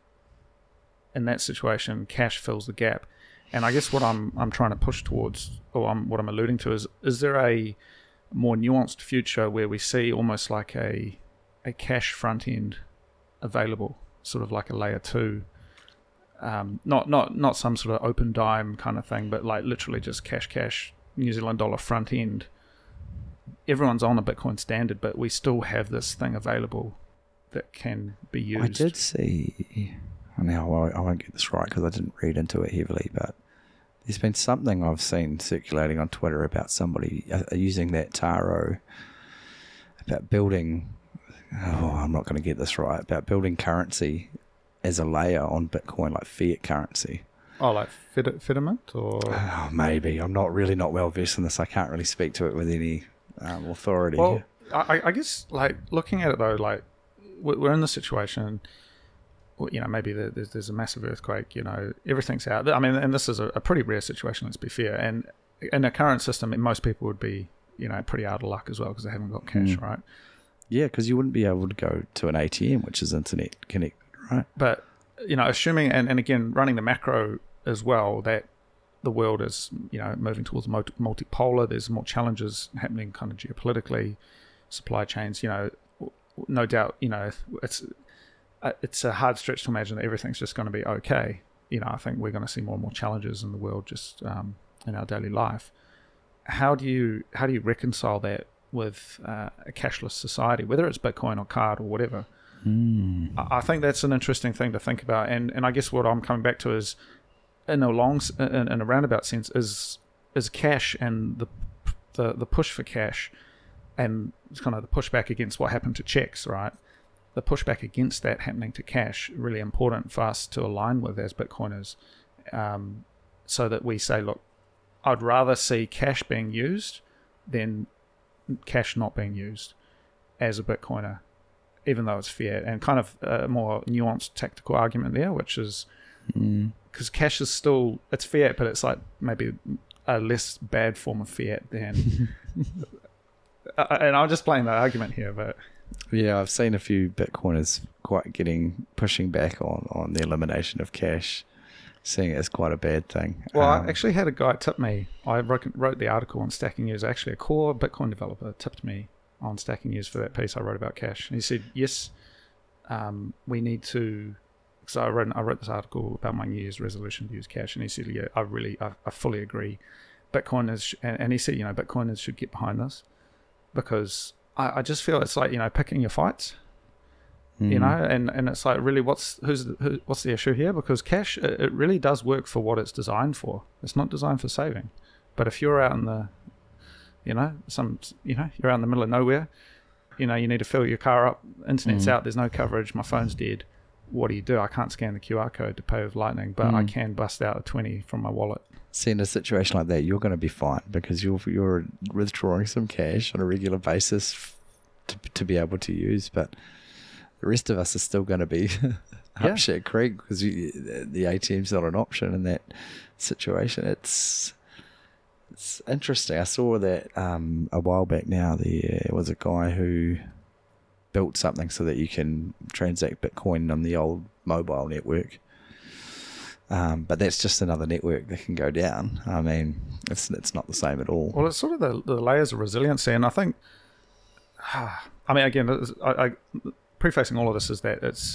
In that situation, cash fills the gap. And I guess what I'm I'm trying to push towards, or I'm, what I'm alluding to, is is there a more nuanced future where we see almost like a a cash front end available, sort of like a layer two, um, not not not some sort of open dime kind of thing, but like literally just cash cash New Zealand dollar front end. Everyone's on a Bitcoin standard, but we still have this thing available that can be used. I did see, now I won't get this right because I didn't read into it heavily, but there's been something I've seen circulating on Twitter about somebody uh, using that Taro, about building oh, I'm not going to get this right, about building currency as a layer on Bitcoin, like fiat currency. Oh, like Fid- Fidament or? Oh, maybe. I'm not really not well versed in this. I can't really speak to it with any um, authority. Well, I, I guess, like, looking at it though, like, we're in the situation, you know, maybe there's, there's a massive earthquake, you know, everything's out. I mean, and this is a, a pretty rare situation, let's be fair. And in a current system, most people would be, you know, pretty out of luck as well because they haven't got cash, mm. right? Yeah, because you wouldn't be able to go to an A T M, which is internet connected, right? But, you know, assuming, and, and again, running the macro as well, that the world is, you know, moving towards multipolar, there's more challenges happening kind of geopolitically, supply chains, you know, no doubt, you know, it's it's a hard stretch to imagine that everything's just going to be okay. You know, I think we're going to see more and more challenges in the world just um, in our daily life. How do you how do you reconcile that with uh, a cashless society, whether it's Bitcoin or card or whatever? Mm. I think that's an interesting thing to think about, and and I guess what I'm coming back to is, in a long, in, in a roundabout sense, is is cash and the the the push for cash, and it's kind of the pushback against what happened to checks, right? The pushback against that happening to cash, really important for us to align with as Bitcoiners, um, so that we say, look, I'd rather see cash being used than cash not being used as a Bitcoiner, even though it's fiat, and kind of a more nuanced tactical argument there, which is because mm. cash is still, it's fiat, but it's like maybe a less bad form of fiat than, and I'm just playing that argument here, but yeah, I've seen a few Bitcoiners quite getting, pushing back on, on the elimination of cash, seeing it as quite a bad thing. Well, um, I actually had a guy tip me, I wrote, wrote the article on Stacking News, actually a core Bitcoin developer tipped me on Stacking News for that piece I wrote about cash. And he said, yes, um, we need to, because I wrote, I wrote this article about my New Year's resolution to use cash, and he said, yeah, I really, I, I fully agree. Bitcoiners, and, and he said, you know, Bitcoiners should get behind this, because I, I just feel it's like, you know, picking your fights, mm. you know, and, and it's like, really, what's who's the, who, what's the issue here? Because cash, it, it really does work for what it's designed for. It's not designed for saving. But if you're out in the, you know, some, you know, you're out in the middle of nowhere, you know, you need to fill your car up, internet's mm. out, there's no coverage, my phone's dead. What do you do? I can't scan the Q R code to pay with Lightning, but mm. I can bust out a twenty from my wallet. See, in a situation like that, you're going to be fine because you're you're withdrawing some cash on a regular basis f- to to be able to use, but the rest of us are still going to be up yeah. shit creek because you, the A T M's not an option in that situation. It's it's interesting. I saw that um, a while back now. There was a guy who built something so that you can transact Bitcoin on the old mobile network. Um, but that's just another network that can go down. I mean, it's it's not the same at all. Well, it's sort of the, the layers of resiliency, and I think, I mean, again, I, I, prefacing all of this is that it's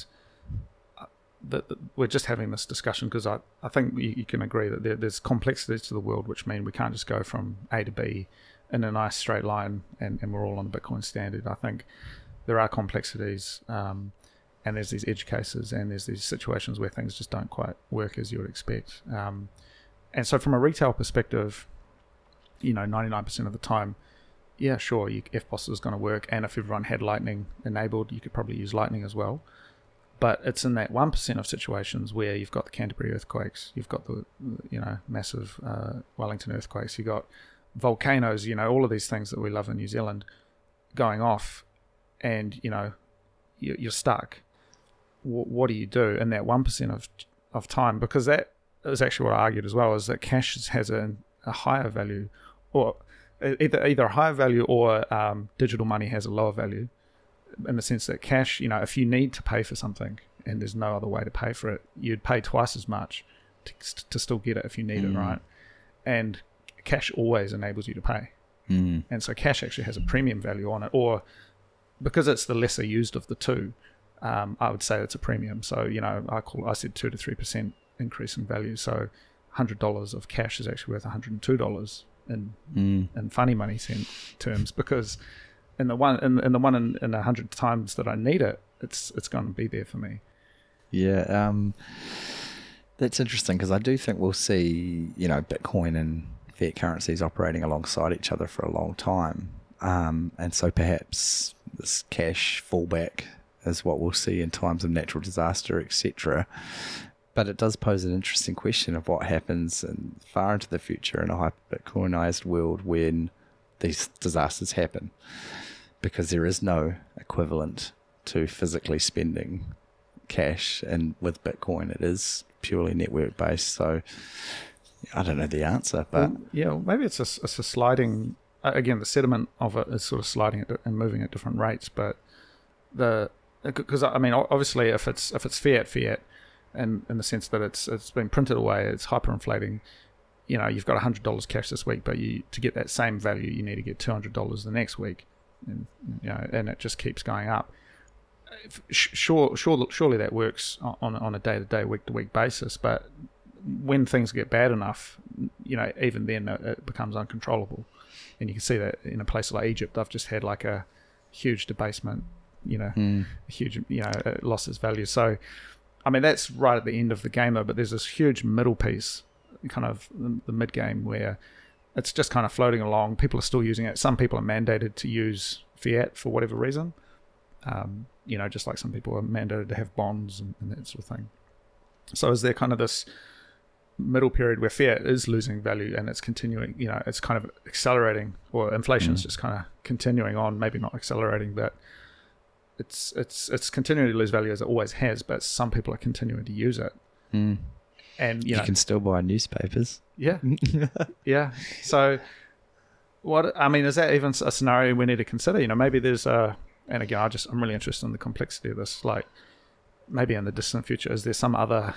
that, that we're just having this discussion because I, I think you, you can agree that there, there's complexities to the world, which mean we can't just go from A to B in a nice straight line, and, and we're all on the Bitcoin standard. I think there are complexities. Um, And there's these edge cases, and there's these situations where things just don't quite work as you would expect. Um, and so, from a retail perspective, you know, ninety-nine percent of the time, yeah, sure, you, F P O S is going to work. And if everyone had Lightning enabled, you could probably use Lightning as well. But it's in that one percent of situations where you've got the Canterbury earthquakes, you've got the, you know, massive uh, Wellington earthquakes, you've got volcanoes, you know, all of these things that we love in New Zealand going off, and, you know, you're stuck. What do you do in that one percent of of time? Because that is actually what I argued as well, is that cash has a, a higher value, or either either a higher value or um, digital money has a lower value, in the sense that cash, you know, if you need to pay for something and there's no other way to pay for it, you'd pay twice as much to, to still get it if you need mm. it, right? And cash always enables you to pay. Mm. And so cash actually has a premium value on it, or because it's the lesser used of the two, Um, I would say it's a premium. So, you know, I call I said two to three percent increase in value. So, one hundred dollars of cash is actually worth one hundred two dollars in mm. in funny money terms, because in the one in, in the one in, in a hundred times that I need it, it's it's going to be there for me. Yeah, um, that's interesting because I do think we'll see, you know, Bitcoin and fiat currencies operating alongside each other for a long time, um, and so perhaps this cash fallback is what we'll see in times of natural disaster, et cetera. But it does pose an interesting question of what happens in, far into the future in a hyper-Bitcoinized world when these disasters happen, because there is no equivalent to physically spending cash, and with Bitcoin it is purely network-based. So I don't know the answer, but well, yeah, well, maybe it's a, it's a sliding. Again, the sediment of it is sort of sliding at, and moving at different rates, but the because I mean, obviously, if it's if it's fiat, fiat, and in the sense that it's it's been printed away, it's hyperinflating. You know, you've got a hundred dollars cash this week, but you to get that same value, you need to get two hundred dollars the next week, and you know, and it just keeps going up. sure, sure, surely that works on on a day to day, week to week basis. But when things get bad enough, you know, even then it becomes uncontrollable, and you can see that in a place like Egypt, they've just had like a huge debasement, you know, mm. a huge, you know, it lost its value. So, I mean, that's right at the end of the game though. But there's this huge middle piece, kind of the, the mid game, where it's just kind of floating along. People are still using it. Some people are mandated to use fiat for whatever reason. Um, you know, just like some people are mandated to have bonds and, and that sort of thing. So is there kind of this middle period where fiat is losing value and it's continuing, you know, it's kind of accelerating, or inflation is mm. just kind of continuing on, maybe not accelerating, but it's it's it's continuing to lose value as it always has, but some people are continuing to use it. Mm. And you, you know, can still buy newspapers. Yeah. Yeah. So what, I mean, is that even a scenario we need to consider? You know, maybe there's a, and again, I just, I'm really interested in the complexity of this. Like, maybe in the distant future, is there some other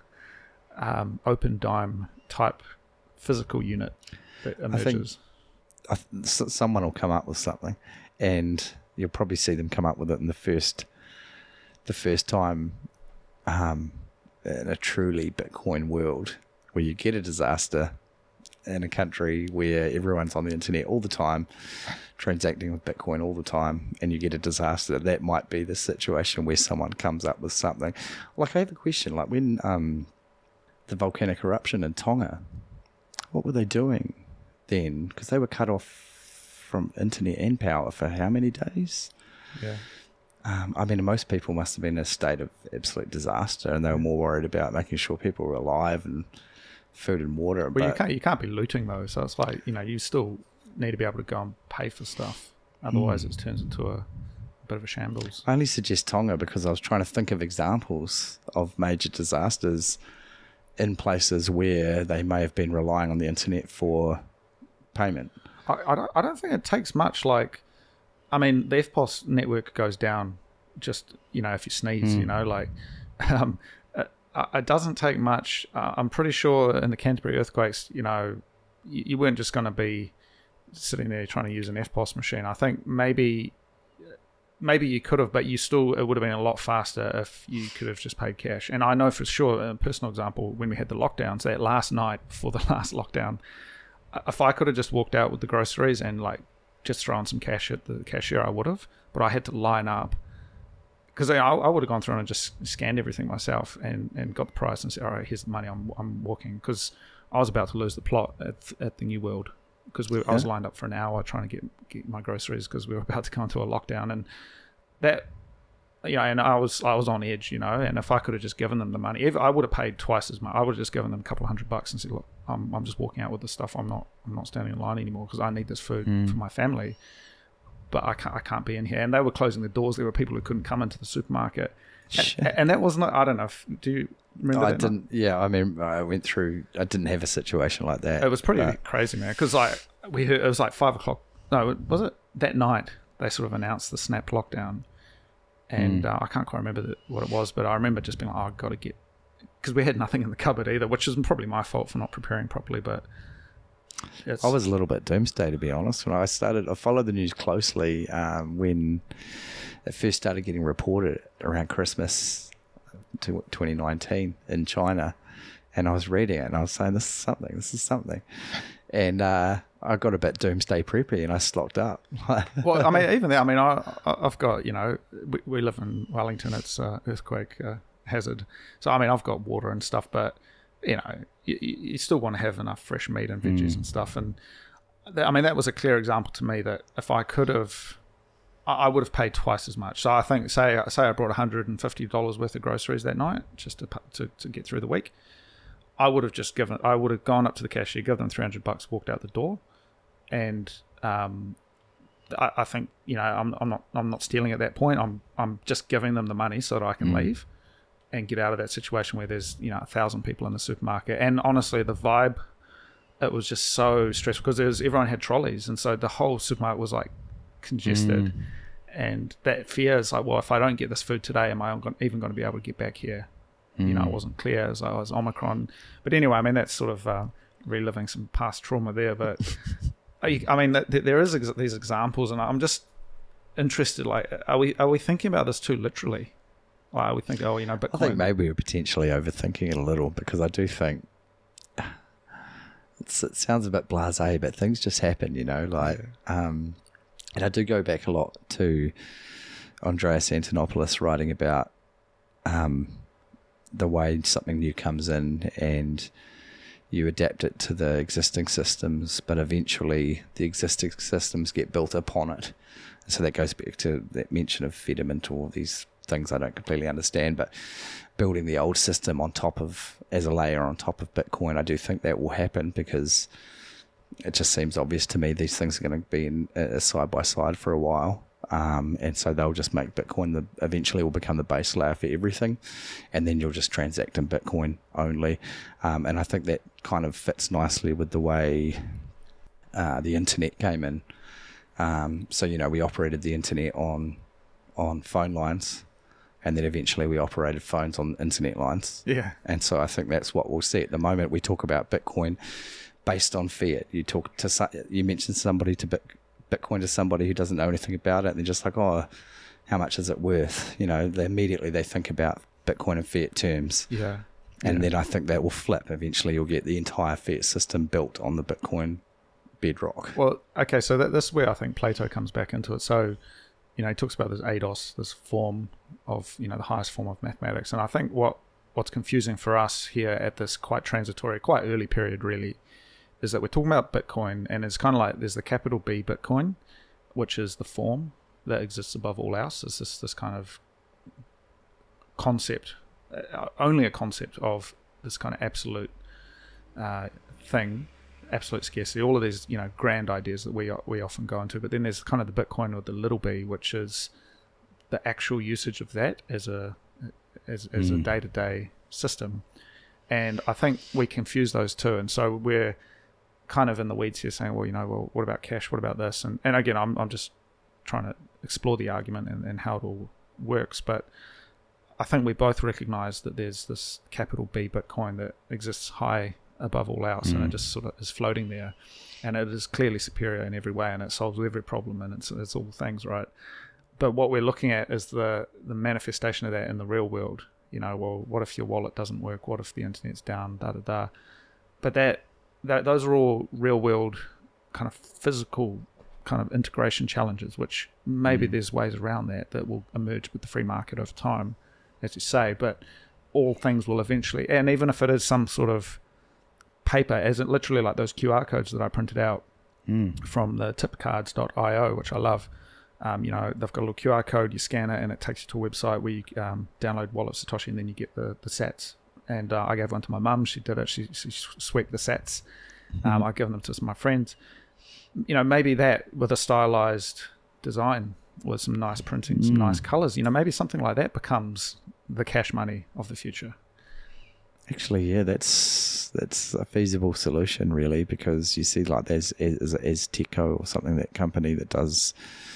um, open dime type physical unit that emerges? I think I th- someone will come up with something, and you'll probably see them come up with it in the first, the first time, um, in a truly Bitcoin world, where you get a disaster in a country where everyone's on the internet all the time, transacting with Bitcoin all the time, and you get a disaster. That might be the situation where someone comes up with something. Like, I have a question, like when um, the volcanic eruption in Tonga, what were they doing then? Because they were cut off from internet and power for how many days? Yeah. Um, I mean, most people must have been in a state of absolute disaster, and they were more worried about making sure people were alive and food and water. Well, but you can't you can't be looting though, so it's like, you know, you still need to be able to go and pay for stuff. Otherwise, mm. it turns into a, a bit of a shambles. I only suggest Tonga because I was trying to think of examples of major disasters in places where they may have been relying on the internet for payment. I, I don't I don't think it takes much. Like, I mean, the F P O S network goes down just, you know, if you sneeze, mm. you know, like. Um, It doesn't take much. Uh, I'm pretty sure in the Canterbury earthquakes, you know, you, you weren't just going to be sitting there trying to use an F P O S machine. I think maybe maybe you could have, but you still, it would have been a lot faster if you could have just paid cash. And I know for sure, a personal example, when we had the lockdowns, that last night before the last lockdown, if I could have just walked out with the groceries and like just thrown some cash at the cashier, I would have. But I had to line up. Because I, I would have gone through and just scanned everything myself and, and got the price and said, all right, here's the money, I'm I'm walking. Because I was about to lose the plot at at the New World. Because yeah. I was lined up for an hour trying to get, get my groceries because we were about to go into a lockdown. And that, you know, and I was I was on edge, you know, and if I could have just given them the money, if I would have paid twice as much. I would have just given them a couple of hundred bucks and said, look, I'm, I'm just walking out with this stuff. I'm not I'm not standing in line anymore because I need this food mm. for my family. But I can't, I can't be in here. And they were closing the doors. There were people who couldn't come into the supermarket. And, and that was not, I don't know, if, do you remember I that? didn't, night? Yeah, I mean, I went through, I didn't have a situation like that. It was pretty but. crazy, man. Because like, we heard, it was like five o'clock. No, was it? That night, they sort of announced the snap lockdown. And mm. uh, I can't quite remember the, what it was, but I remember just being like, oh, I've got to get, because we had nothing in the cupboard either, which is probably my fault for not preparing properly, but. It's, I was a little bit doomsday, to be honest. When I started, I followed the news closely um, when it first started getting reported around Christmas twenty nineteen in China. And I was reading it and I was saying, this is something, this is something. And uh, I got a bit doomsday preppy and I slocked up. Well, I mean, even there, I mean, I, I've got, you know, we, we live in Wellington, it's uh, earthquake uh, hazard. So, I mean, I've got water and stuff, but you know, you, you still want to have enough fresh meat and veggies mm. and stuff. And th- I mean, that was a clear example to me that if I could have, I, I would have paid twice as much. So I think, say, say I brought one hundred fifty dollars worth of groceries that night just to, to to get through the week. I would have just given, I would have gone up to the cashier, given them three hundred bucks, walked out the door, and um, I, I think, you know, I'm I'm not I'm not stealing at that point. I'm I'm just giving them the money so that I can mm. leave and get out of that situation where there's, you know, a thousand people in the supermarket. And honestly, the vibe, it was just so stressful because there was, everyone had trolleys, and so the whole supermarket was like congested. Mm. And that fear is like, well, if I don't get this food today, am I even going to be able to get back here? Mm. You know, it wasn't clear as I was Omicron. But anyway, I mean, that's sort of uh, reliving some past trauma there. But I mean, there is ex- these examples, and I'm just, interested. Like, are we are we thinking about this too literally? Or are we thinking, oh, you know, Bitcoin? I think maybe we're potentially overthinking it a little, because I do think it's, it sounds a bit blasé, but things just happen, you know. Like, yeah. um, and I do go back a lot to Andreas Antonopoulos writing about um, the way something new comes in and you adapt it to the existing systems, but eventually the existing systems get built upon it. And so that goes back to that mention of Fediment, all these things I don't completely understand, but building the old system on top of, as a layer on top of Bitcoin, I do think that will happen, because it just seems obvious to me these things are going to be in uh, side by side for a while. Um, and so they'll just make Bitcoin the eventually will become the base layer for everything, and then you'll just transact in Bitcoin only. Um, and I think that kind of fits nicely with the way uh, the internet came in. Um, so you know, we operated the internet on on phone lines, and then eventually we operated phones on internet lines. Yeah. And so I think that's what we'll see at the moment. We talk about Bitcoin based on fiat. You talk to you mentioned somebody to Bitcoin. Bitcoin to somebody who doesn't know anything about it, and they're just like, oh, how much is it worth? You know, they immediately they think about Bitcoin in fiat terms. Yeah. And yeah. then I think that will flip. Eventually you'll get the entire fiat system built on the Bitcoin bedrock. Well, okay, so that, this is where I think Plato comes back into it. So, you know, he talks about this eidos, this form of, you know, the highest form of mathematics. And I think what what's confusing for us here at this quite transitory, quite early period really, is that we're talking about Bitcoin, and it's kind of like there's the capital B Bitcoin, which is the form that exists above all else. It's this this kind of concept, uh, only a concept of this kind of absolute uh, thing, absolute scarcity. All of these, you know, grand ideas that we we often go into. But then there's kind of the Bitcoin with the little b, which is the actual usage of that as a as as mm. a day to day system. And I think we confuse those two, and so we're kind of in the weeds here saying, well, you know, well, what about cash? What about this? And and again, I'm I'm just trying to explore the argument and, and how it all works. But I think we both recognize that there's this capital B Bitcoin that exists high above all else, mm. and it just sort of is floating there. And it is clearly superior in every way, and it solves every problem, and it's it's all things, right? But what we're looking at is the the manifestation of that in the real world. You know, well, what if your wallet doesn't work? What if the internet's down? Da da da. But that That, those are all real world kind of physical kind of integration challenges, which maybe mm. there's ways around that that will emerge with the free market over time, as you say, but all things will eventually, and even if it is some sort of paper, as it literally like those Q R codes that I printed out mm. from the tipcards dot i o, which I love. Um, you know, they've got a little Q R code, you scan it and it takes you to a website where you um, download Wallet Satoshi, and then you get the, the sats. And uh, I gave one to my mum. She did it. She, she swept the sats. Mm-hmm. Um, I've given them to some of my friends. You know, maybe that with a stylized design, with some nice printing, some mm. nice colors, you know, maybe something like that becomes the cash money of the future. Actually, yeah, that's that's a feasible solution, really, because you see, like, there's Azteco or something, that company that does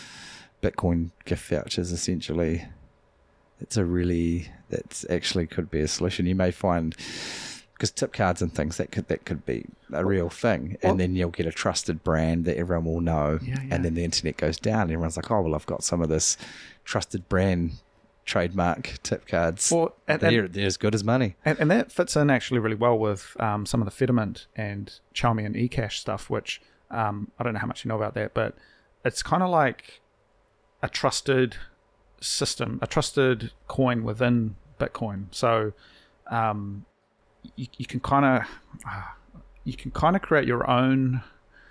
Bitcoin gift vouchers, essentially. It's a really, that's actually could be a solution. You may find, because tip cards and things, that could that could be a real thing. And well, then you'll get a trusted brand that everyone will know. Yeah, yeah. And then the internet goes down and everyone's like, oh, well, I've got some of this trusted brand trademark tip cards. Well, and, they're, and, they're as good as money. And, and that fits in actually really well with um, some of the Fediment and Xiaomi and eCash stuff, which um, I don't know how much you know about that, but it's kind of like a trusted system, a trusted coin within Bitcoin. So um, you, you can kind of uh, you can kind of create your own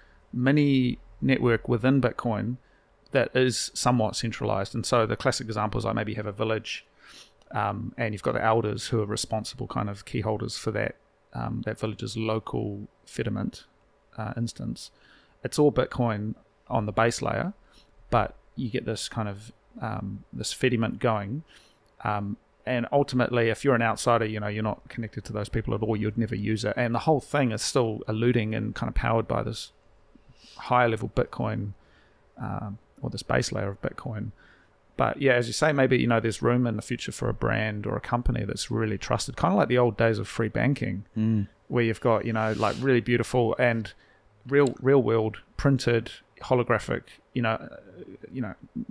mini network within Bitcoin that is somewhat centralized. And so the classic example is like maybe you have a village um, and you've got the elders who are responsible kind of key holders for that um, that village's local Fediment uh, instance. It's all Bitcoin on the base layer, but you get this kind of um, this Fediment going. Um, and ultimately, if you're an outsider, you know, you're not connected to those people at all, you'd never use it. And the whole thing is still eluding and kind of powered by this higher level Bitcoin um, or this base layer of Bitcoin. But yeah, as you say, maybe, you know, there's room in the future for a brand or a company that's really trusted, kind of like the old days of free banking, mm. where you've got, you know, like really beautiful and real real world printed holographic, you know, uh, you know,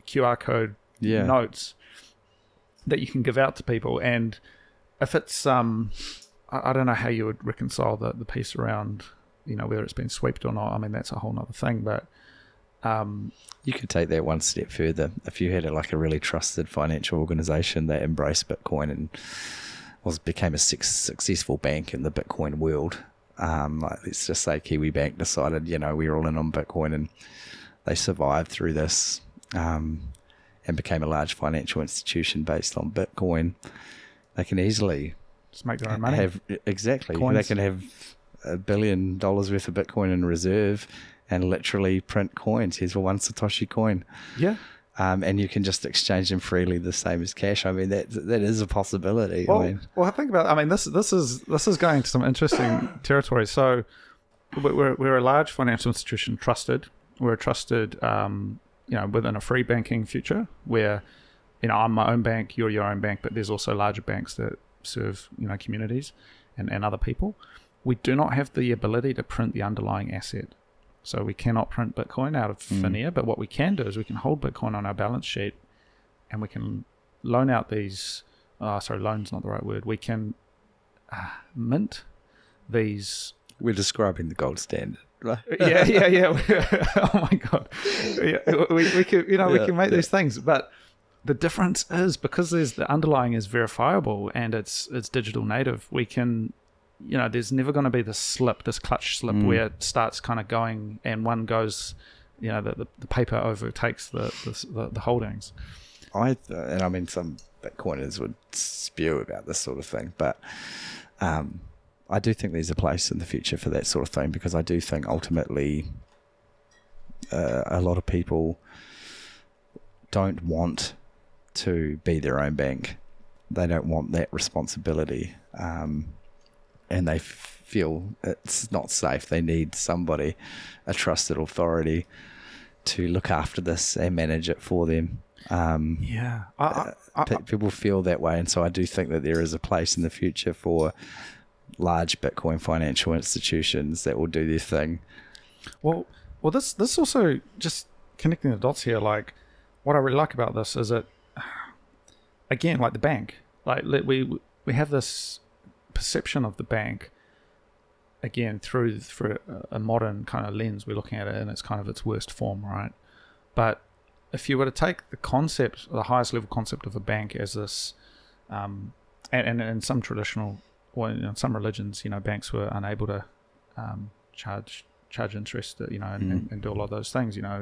Q R code Yeah. notes that you can give out to people. And if it's, um, I, I don't know how you would reconcile the, the piece around, you know, whether it's been swept or not. I mean, that's a whole nother thing, but um, you could take that one step further. If you had a, like a really trusted financial organization that embraced Bitcoin and was became a six, successful bank in the Bitcoin world, um, like let's just say Kiwibank decided, you know, we're all in on Bitcoin, and they survived through this um, and became a large financial institution based on Bitcoin. They can easily just make their own money. Have exactly. Coins. They can have a billion dollars worth of Bitcoin in reserve and literally print coins. Here's one Satoshi coin. Yeah. Um, and you can just exchange them freely, the same as cash. I mean, that that is a possibility. Well, I mean, well, think about. I mean, this this is this is going to some interesting territory. So, we're we're a large financial institution, trusted. We're trusted, um, you know, within a free banking future where, you know, I'm my own bank, you're your own bank, but there's also larger banks that serve, you know, communities and, and other people. We do not have the ability to print the underlying asset. So we cannot print Bitcoin out of thin air, but what we can do is we can hold Bitcoin on our balance sheet and we can loan out these, uh, sorry, loan's not the right word. We can uh, mint these. we're describing the gold standard, right? yeah, yeah, yeah. Oh my God. Yeah, we, we can, you know, Yeah, we can make yeah. these things, but the difference is because there's the underlying is verifiable and it's, it's digital native. We can, you know, there's never going to be this slip, this clutch slip Mm. where it starts kind of going and one goes, you know, the, the, the paper overtakes the, the, the, the holdings. I th- and I mean, some Bitcoiners would spew about this sort of thing, but um, I do think there's a place in the future for that sort of thing, because I do think ultimately uh, a lot of people don't want to be their own bank. They don't want that responsibility, um, and they f- feel it's not safe. They need somebody, a trusted authority, to look after this and manage it for them. Um, Yeah. I, I, I, Pe- people feel that way, and so I do think that there is a place in the future for large Bitcoin financial institutions that will do their thing. Well, well, this this also just connecting the dots here. Like, what I really like about this is that, again, like the bank, like let- we we have this perception of the bank, again through through a modern kind of lens. We're looking at it in its kind of its worst form, right? But if you were to take the concept, the highest level concept of a bank as this, um, and, and in some traditional, or in some religions, you know, banks were unable to um, charge charge interest, you know, and, Mm. and, and do a lot of those things. You know,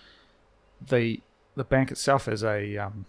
the the bank itself is a um,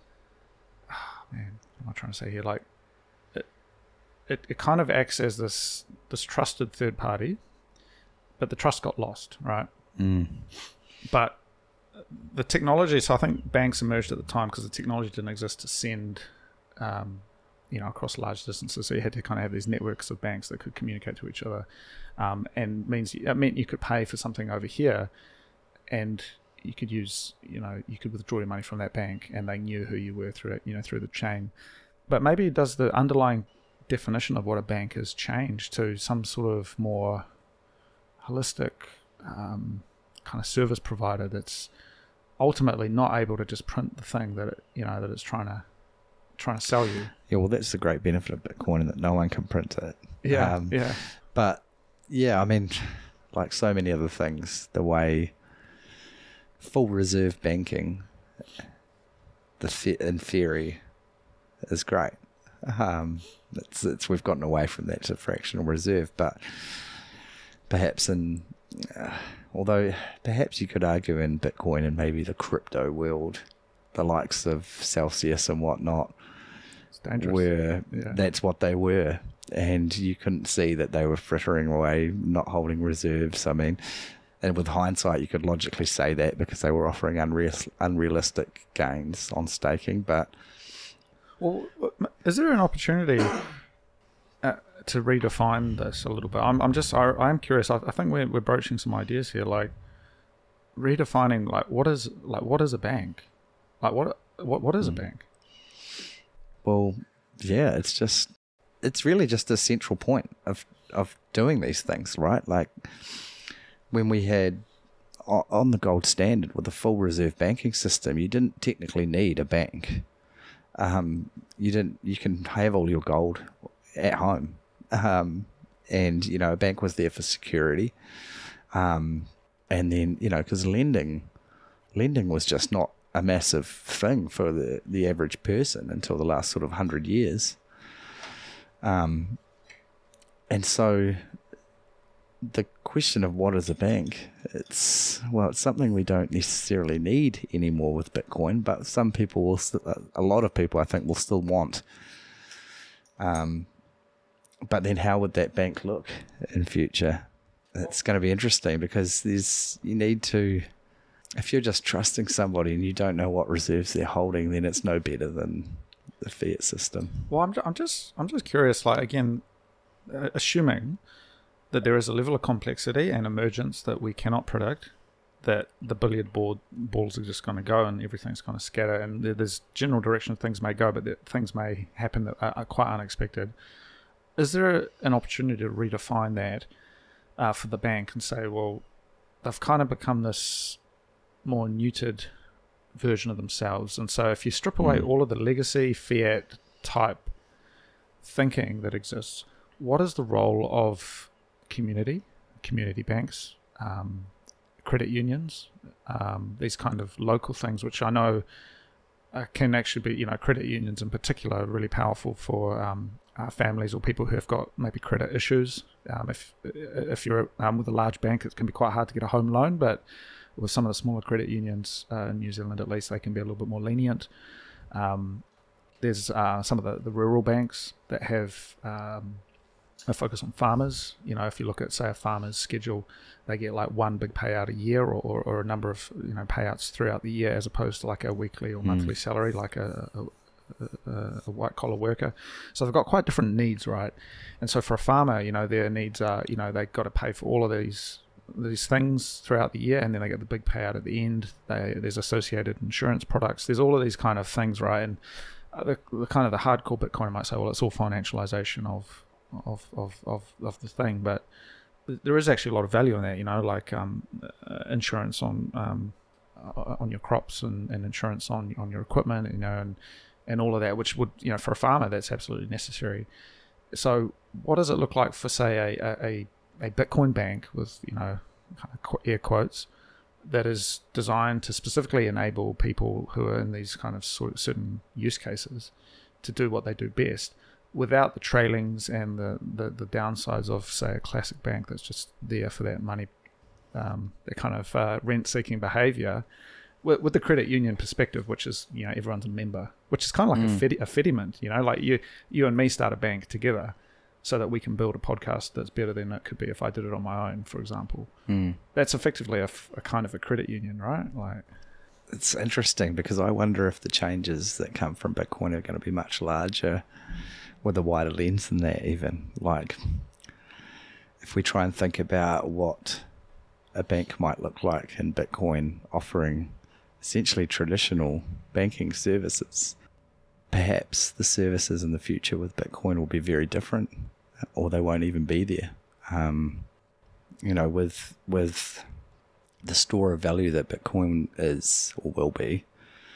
oh, man, what am I trying to say here? Like, it, it it kind of acts as this this trusted third party, but the trust got lost, right? Mm. But the technology, so I think banks emerged at the time because the technology didn't exist to send, um, you know, across large distances. So you had to kind of have these networks of banks that could communicate to each other, um, and means it meant you could pay for something over here, and you could use, you know, you could withdraw your money from that bank, and they knew who you were through it, you know, through the chain. But maybe does the underlying definition of what a bank has changed to some sort of more holistic um, kind of service provider that's ultimately not able to just print the thing that it, you know, that it's trying to trying to sell you. Yeah, well, that's the great benefit of Bitcoin, in that no one can print it. Yeah, Um, yeah, But yeah, I mean, like so many other things, the way full reserve banking, the the in theory, is great. Um, it's, it's we've gotten away from that to fractional reserve, but perhaps in uh, although perhaps you could argue in Bitcoin and maybe the crypto world, the likes of Celsius and whatnot, it's dangerous. were Yeah. that's what they were, and you couldn't see that they were frittering away, not holding reserves. I mean, and with hindsight, you could logically say that because they were offering unreal, unrealistic gains on staking. But Well, is there an opportunity uh, to redefine this a little bit? I'm, I'm just, I, I'm curious. I, I think we're, we're broaching some ideas here, like redefining, like what is, like what is a bank? Like what, what, what is a bank? well, yeah, it's just it's really just a central point of of doing these things, right? Like when we had o- on the gold standard with the full reserve banking system, you didn't technically need a bank. Um, you didn't. You can have all your gold at home, um, and you know a bank was there for security. Um, and then you know because lending, lending was just not a massive thing for the, the average person until the last sort of hundred years. Um, and so the question of what is a bank, it's, well, it's something we don't necessarily need anymore with Bitcoin, but some people will, st- a lot of people I think will still want. Um, but then how would that bank look in future? It's going to be interesting because there's, you need to, if you're just trusting somebody and you don't know what reserves they're holding, then it's no better than the fiat system. Well, I'm, I'm just I'm just curious, like, again, uh, assuming that there is a level of complexity and emergence that we cannot predict, that the billiard board balls are just going to go and everything's going to scatter, and there, there's general direction things may go, but that things may happen that are, are quite unexpected. Is there an opportunity to redefine that uh, for the bank and say, well, they've kind of become this more neutered version of themselves, and so if you strip away mm. all of the legacy fiat type thinking that exists, what is the role of community community banks, um, credit unions, um, these kind of local things, which I know uh, can actually be, you know, credit unions in particular are really powerful for um, uh, families or people who have got maybe credit issues. Um, if if you're um, with a large bank, it can be quite hard to get a home loan, but with some of the smaller credit unions uh, in New Zealand, at least, they can be a little bit more lenient. Um, there's uh, some of the, the rural banks that have um, a focus on farmers. You know, if you look at, say, a farmer's schedule, they get like one big payout a year, or, or, or a number of, you know, payouts throughout the year, as opposed to like a weekly or monthly mm. salary, like a, a, a, a white collar worker. So they've got quite different needs, right? And so for a farmer, you know, their needs are, you know, they've got to pay for all of these these things throughout the year, and then they get the big payout at the end. They, there's associated insurance products. There's all of these kind of things, right? And uh, the, the kind of the hardcore Bitcoiner might say, well, it's all financialization of of of of, of the thing, but there is actually a lot of value in that, you know, like um, uh, insurance on um, uh, on your crops and, and insurance on on your equipment, you know, and and all of that, which would, you know, for a farmer, that's absolutely necessary. So what does it look like for, say, a a a Bitcoin bank with, you know, kind of air quotes, that is designed to specifically enable people who are in these kind of sort of certain use cases to do what they do best, without the trailings and the, the, the downsides of, say, a classic bank that's just there for that money, um, that kind of uh, rent-seeking behavior, with, with the credit union perspective, which is, you know, everyone's a member, which is kind of like mm. a, fedi- a fediment, you know, like you you and me start a bank together, so that we can build a podcast that's better than it could be if I did it on my own, for example. Mm. That's effectively a, a kind of a credit union, right? Like, it's interesting because I wonder if the changes that come from Bitcoin are going to be much larger with a wider lens than that even. Like, if we try and think about what a bank might look like in Bitcoin, offering essentially traditional banking services, perhaps the services in the future with Bitcoin will be very different, or they won't even be there. Um, you know, with with the store of value that Bitcoin is or will be,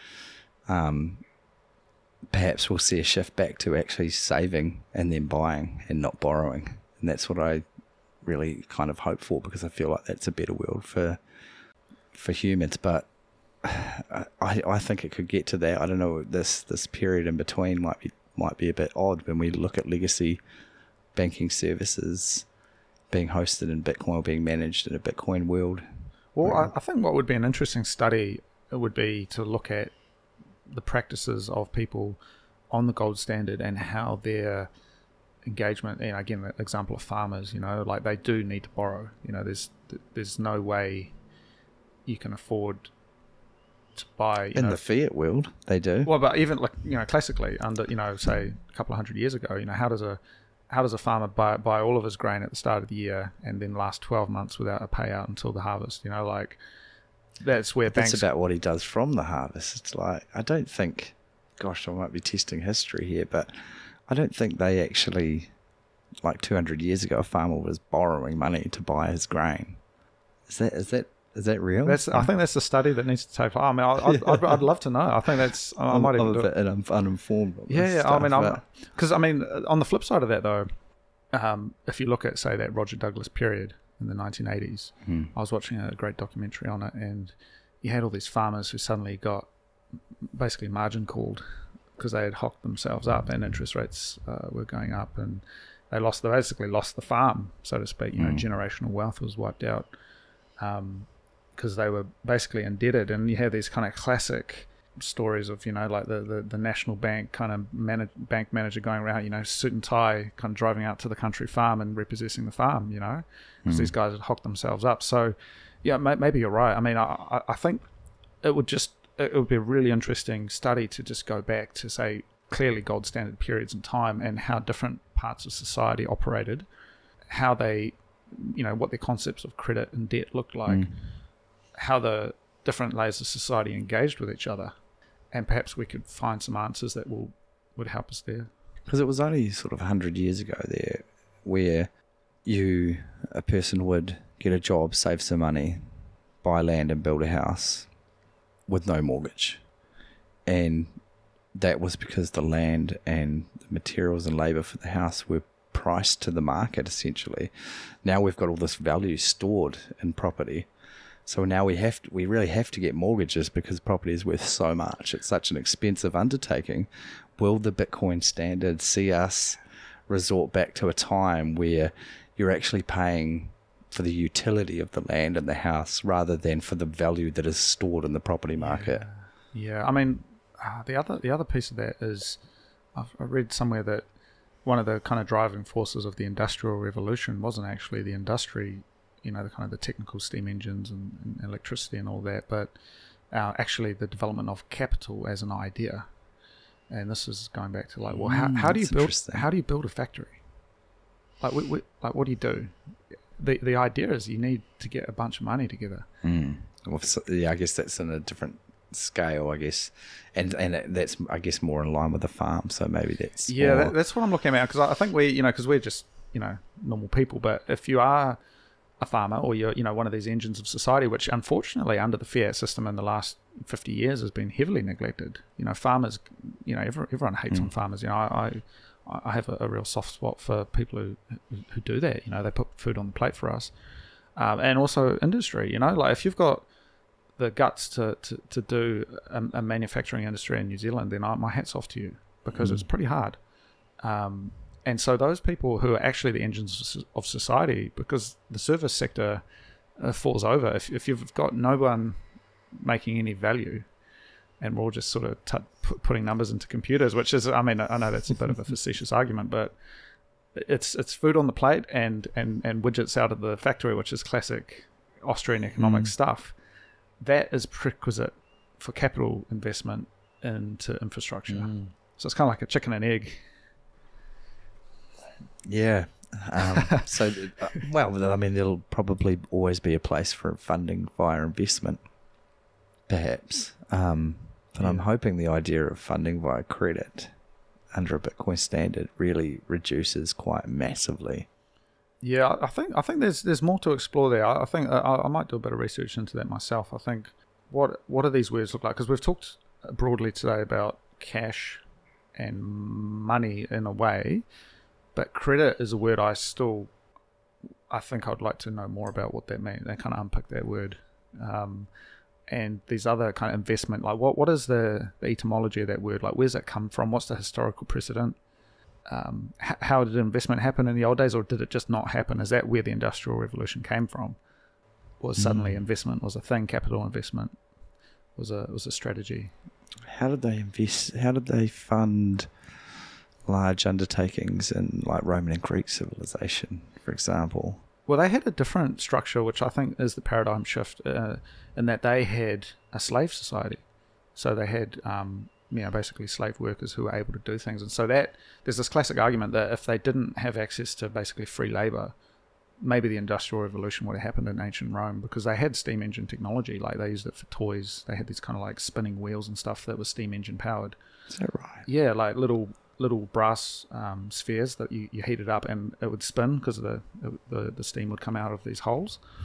um, perhaps we'll see a shift back to actually saving and then buying and not borrowing. And that's what I really kind of hope for, because I feel like that's a better world for for humans. But I, I think it could get to that. I don't know, this this period in between might be might be a bit odd when we look at legacy banking services being hosted in Bitcoin or being managed in a Bitcoin world. Well, I, I think what would be an interesting study would be to look at the practices of people on the gold standard and how their engagement, and again, the example of farmers, you know, like they do need to borrow. You know, there's there's no way you can afford to buy, you in know, the fiat world they do. Well, but even like, you know, classically under, you know, say a couple of hundred years ago, you know, how does a how does a farmer buy buy all of his grain at the start of the year and then last twelve months without a payout until the harvest? You know, like that's where banks. That's about what he does from the harvest. It's like, I don't think, gosh, I might be testing history here, but I don't think they actually, like two hundred years ago, a farmer was borrowing money to buy his grain. Is that is that Is that real? That's. I think that's the study that needs to take. I mean, I, I'd, I'd, I'd love to know. I think that's. I I'm, might even I'm do a it. bit un- uninformed. On Yeah, this yeah. stuff, I mean, but- because I mean, on the flip side of that, though, um, if you look at say that Roger Douglas period in the nineteen eighties, Hmm. I was watching a great documentary on it, and you had all these farmers who suddenly got basically margin called because they had hocked themselves up, and interest rates uh, were going up, and they lost. They basically lost the farm, so to speak. You know, Mm. generational wealth was wiped out because they were basically indebted, and you have these kind of classic stories of, you know, like the, the, the National Bank kind of manage, bank manager going around, you know, suit and tie, kind of driving out to the country farm and repossessing the farm, you know, because Mm. these guys had hocked themselves up. So, yeah, may, maybe you're right. I mean, I, I- I think it would just, it would be a really interesting study to just go back to, say, clearly gold standard periods in time and how different parts of society operated, how they, you know, what their concepts of credit and debt looked like, Mm. how the different layers of society engaged with each other, and perhaps we could find some answers that will would help us there. Because it was only sort of one hundred years ago there where you, a person would get a job, save some money, buy land and build a house with no mortgage. And that was because the land and the materials and labour for the house were priced to the market, essentially. Now we've got all this value stored in property. So now we have to, we really have to get mortgages because property is worth so much. It's such an expensive undertaking. Will the Bitcoin standard see us resort back to a time where you're actually paying for the utility of the land and the house rather than for the value that is stored in the property market? Yeah, I mean, uh, the other the other piece of that is, I've, I read somewhere that one of the kind of driving forces of the Industrial Revolution wasn't actually the industry, you know, the kind of the technical steam engines and, and electricity and all that, but uh, actually the development of capital as an idea. And this is going back to like, well, how, how do you that's build interesting. how do you build a factory? Like, we, we, like, what do you do? The the idea is you need to get a bunch of money together. Mm. Well, so- yeah, I guess that's in a different scale, I guess, and and it- that's I guess more in line with the farm. So maybe that's Yeah, more- that, that's what I'm looking at, because I I think we, you know, because we're just, you know, normal people. But if you are a farmer, or you're, you know, one of these engines of society, which unfortunately under the fiat system in the last fifty years has been heavily neglected. You know, farmers, you know, everyone, everyone hates Mm. on farmers. You know, I I, I have a, a real soft spot for people who who do that. You know, they put food on the plate for us, um, and also industry. You know, like if you've got the guts to, to, to do a, a manufacturing industry in New Zealand, then I, my hat's off to you, because Mm. it's pretty hard. Um, and so those people who are actually the engines of society, because the service sector uh, falls over. If, if you've got no one making any value, and we're all just sort of t- pu- putting numbers into computers, which is, I mean, I know that's a bit of a facetious argument, but it's it's food on the plate and, and, and widgets out of the factory, which is classic Austrian economic Mm. stuff. That is prerequisite for capital investment into infrastructure. Mm. So it's kind of like a chicken and egg. Yeah. Um, so, uh, well, I mean, there'll probably always be a place for funding via investment, perhaps. Um, but I'm Yeah. hoping the idea of funding via credit under a Bitcoin standard really reduces quite massively. Yeah, I think I think there's there's more to explore there. I I think I, I might do a bit of research into that myself. I think what what do these words look like? Because we've talked broadly today about cash and money in a way, but credit is a word I still I think I'd like to know more about what that means. They kind of unpick that word, um, and these other kind of investment. Like what what is the, the etymology of that word? Like where's that come from? What's the historical precedent? Um, h- how did investment happen in the old days, or did it just not happen? Is that where the Industrial Revolution came from? Was suddenly Mm. investment was a thing? Capital investment was a was a strategy. How did they invest? How did they fund large undertakings in like Roman and Greek civilization, for example? Well, they had a different structure, which I think is the paradigm shift, uh, in that they had a slave society. So they had, um, you know, basically slave workers who were able to do things. And so that there's this classic argument that if they didn't have access to basically free labor, maybe the Industrial Revolution would have happened in ancient Rome, because they had steam engine technology. Like they used it for toys. They had these kind of like spinning wheels and stuff that was steam engine powered. Is that right? Yeah, like little little brass um, spheres that you, you heated up and it would spin because the, the the steam would come out of these holes.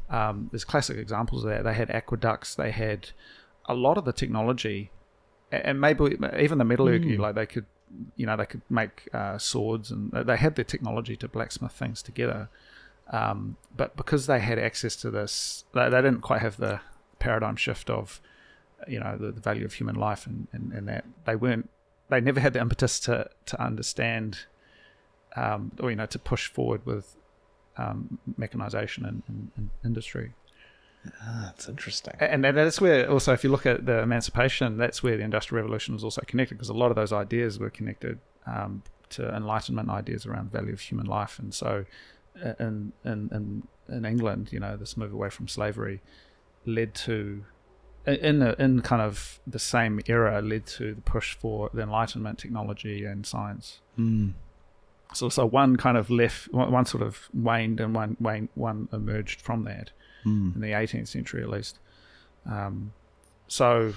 Um, there's classic examples of that. They had aqueducts. They had a lot of the technology, and maybe even the metallurgy. Mm. Like they could, you know, they could make uh, swords, and they had the technology to blacksmith things together. Um, but because they had access to this, they, they didn't quite have the paradigm shift of, you know, the, the value of human life, and, and, and that they weren't, they never had the impetus to to understand, um, or you know, to push forward with um, mechanization and, and, and industry. Ah, that's interesting. And, and that's where also, if you look at the emancipation, that's where the Industrial Revolution was also connected, because a lot of those ideas were connected um, to Enlightenment ideas around the value of human life. And so in, in, in, in England, you know, this move away from slavery led to, in, the, in kind of the same era, led to the push for the Enlightenment, technology and science. Mm. So, so one kind of left, one, one sort of waned and one, waned, one emerged from that. Mm. In the eighteenth century, at least. Um, so,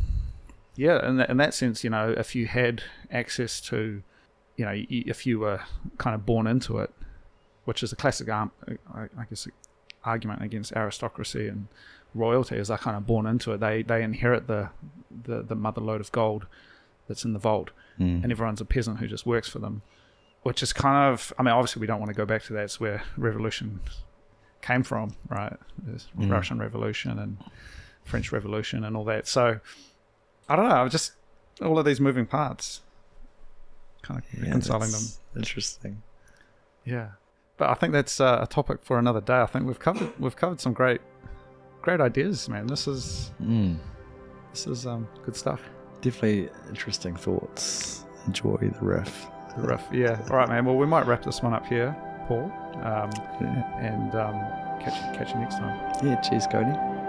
yeah, in, that, in that sense, you know, if you had access to, you know, if you were kind of born into it, which is a classic, um, I, I guess, argument against aristocracy and royalty, is they're kind of born into it. They they inherit the the, the mother lode of gold that's in the vault, mm. and everyone's a peasant who just works for them, which is kind of, I mean, obviously we don't want to go back to that. It's where revolution came from, right? There's mm. Russian Revolution and French Revolution and all that. So I don't know, just all of these moving parts, kind of yeah, reconciling them. Interesting. Yeah, but I think that's uh, a topic for another day. I think we've covered we've covered some great great ideas, man. This is mm. this is um good stuff. Definitely interesting thoughts. Enjoy the riff. The riff, yeah. All right, man. Well, we might wrap this one up here, Paul. Um, yeah. And um, catch, catch you next time. Yeah, cheers, Cody.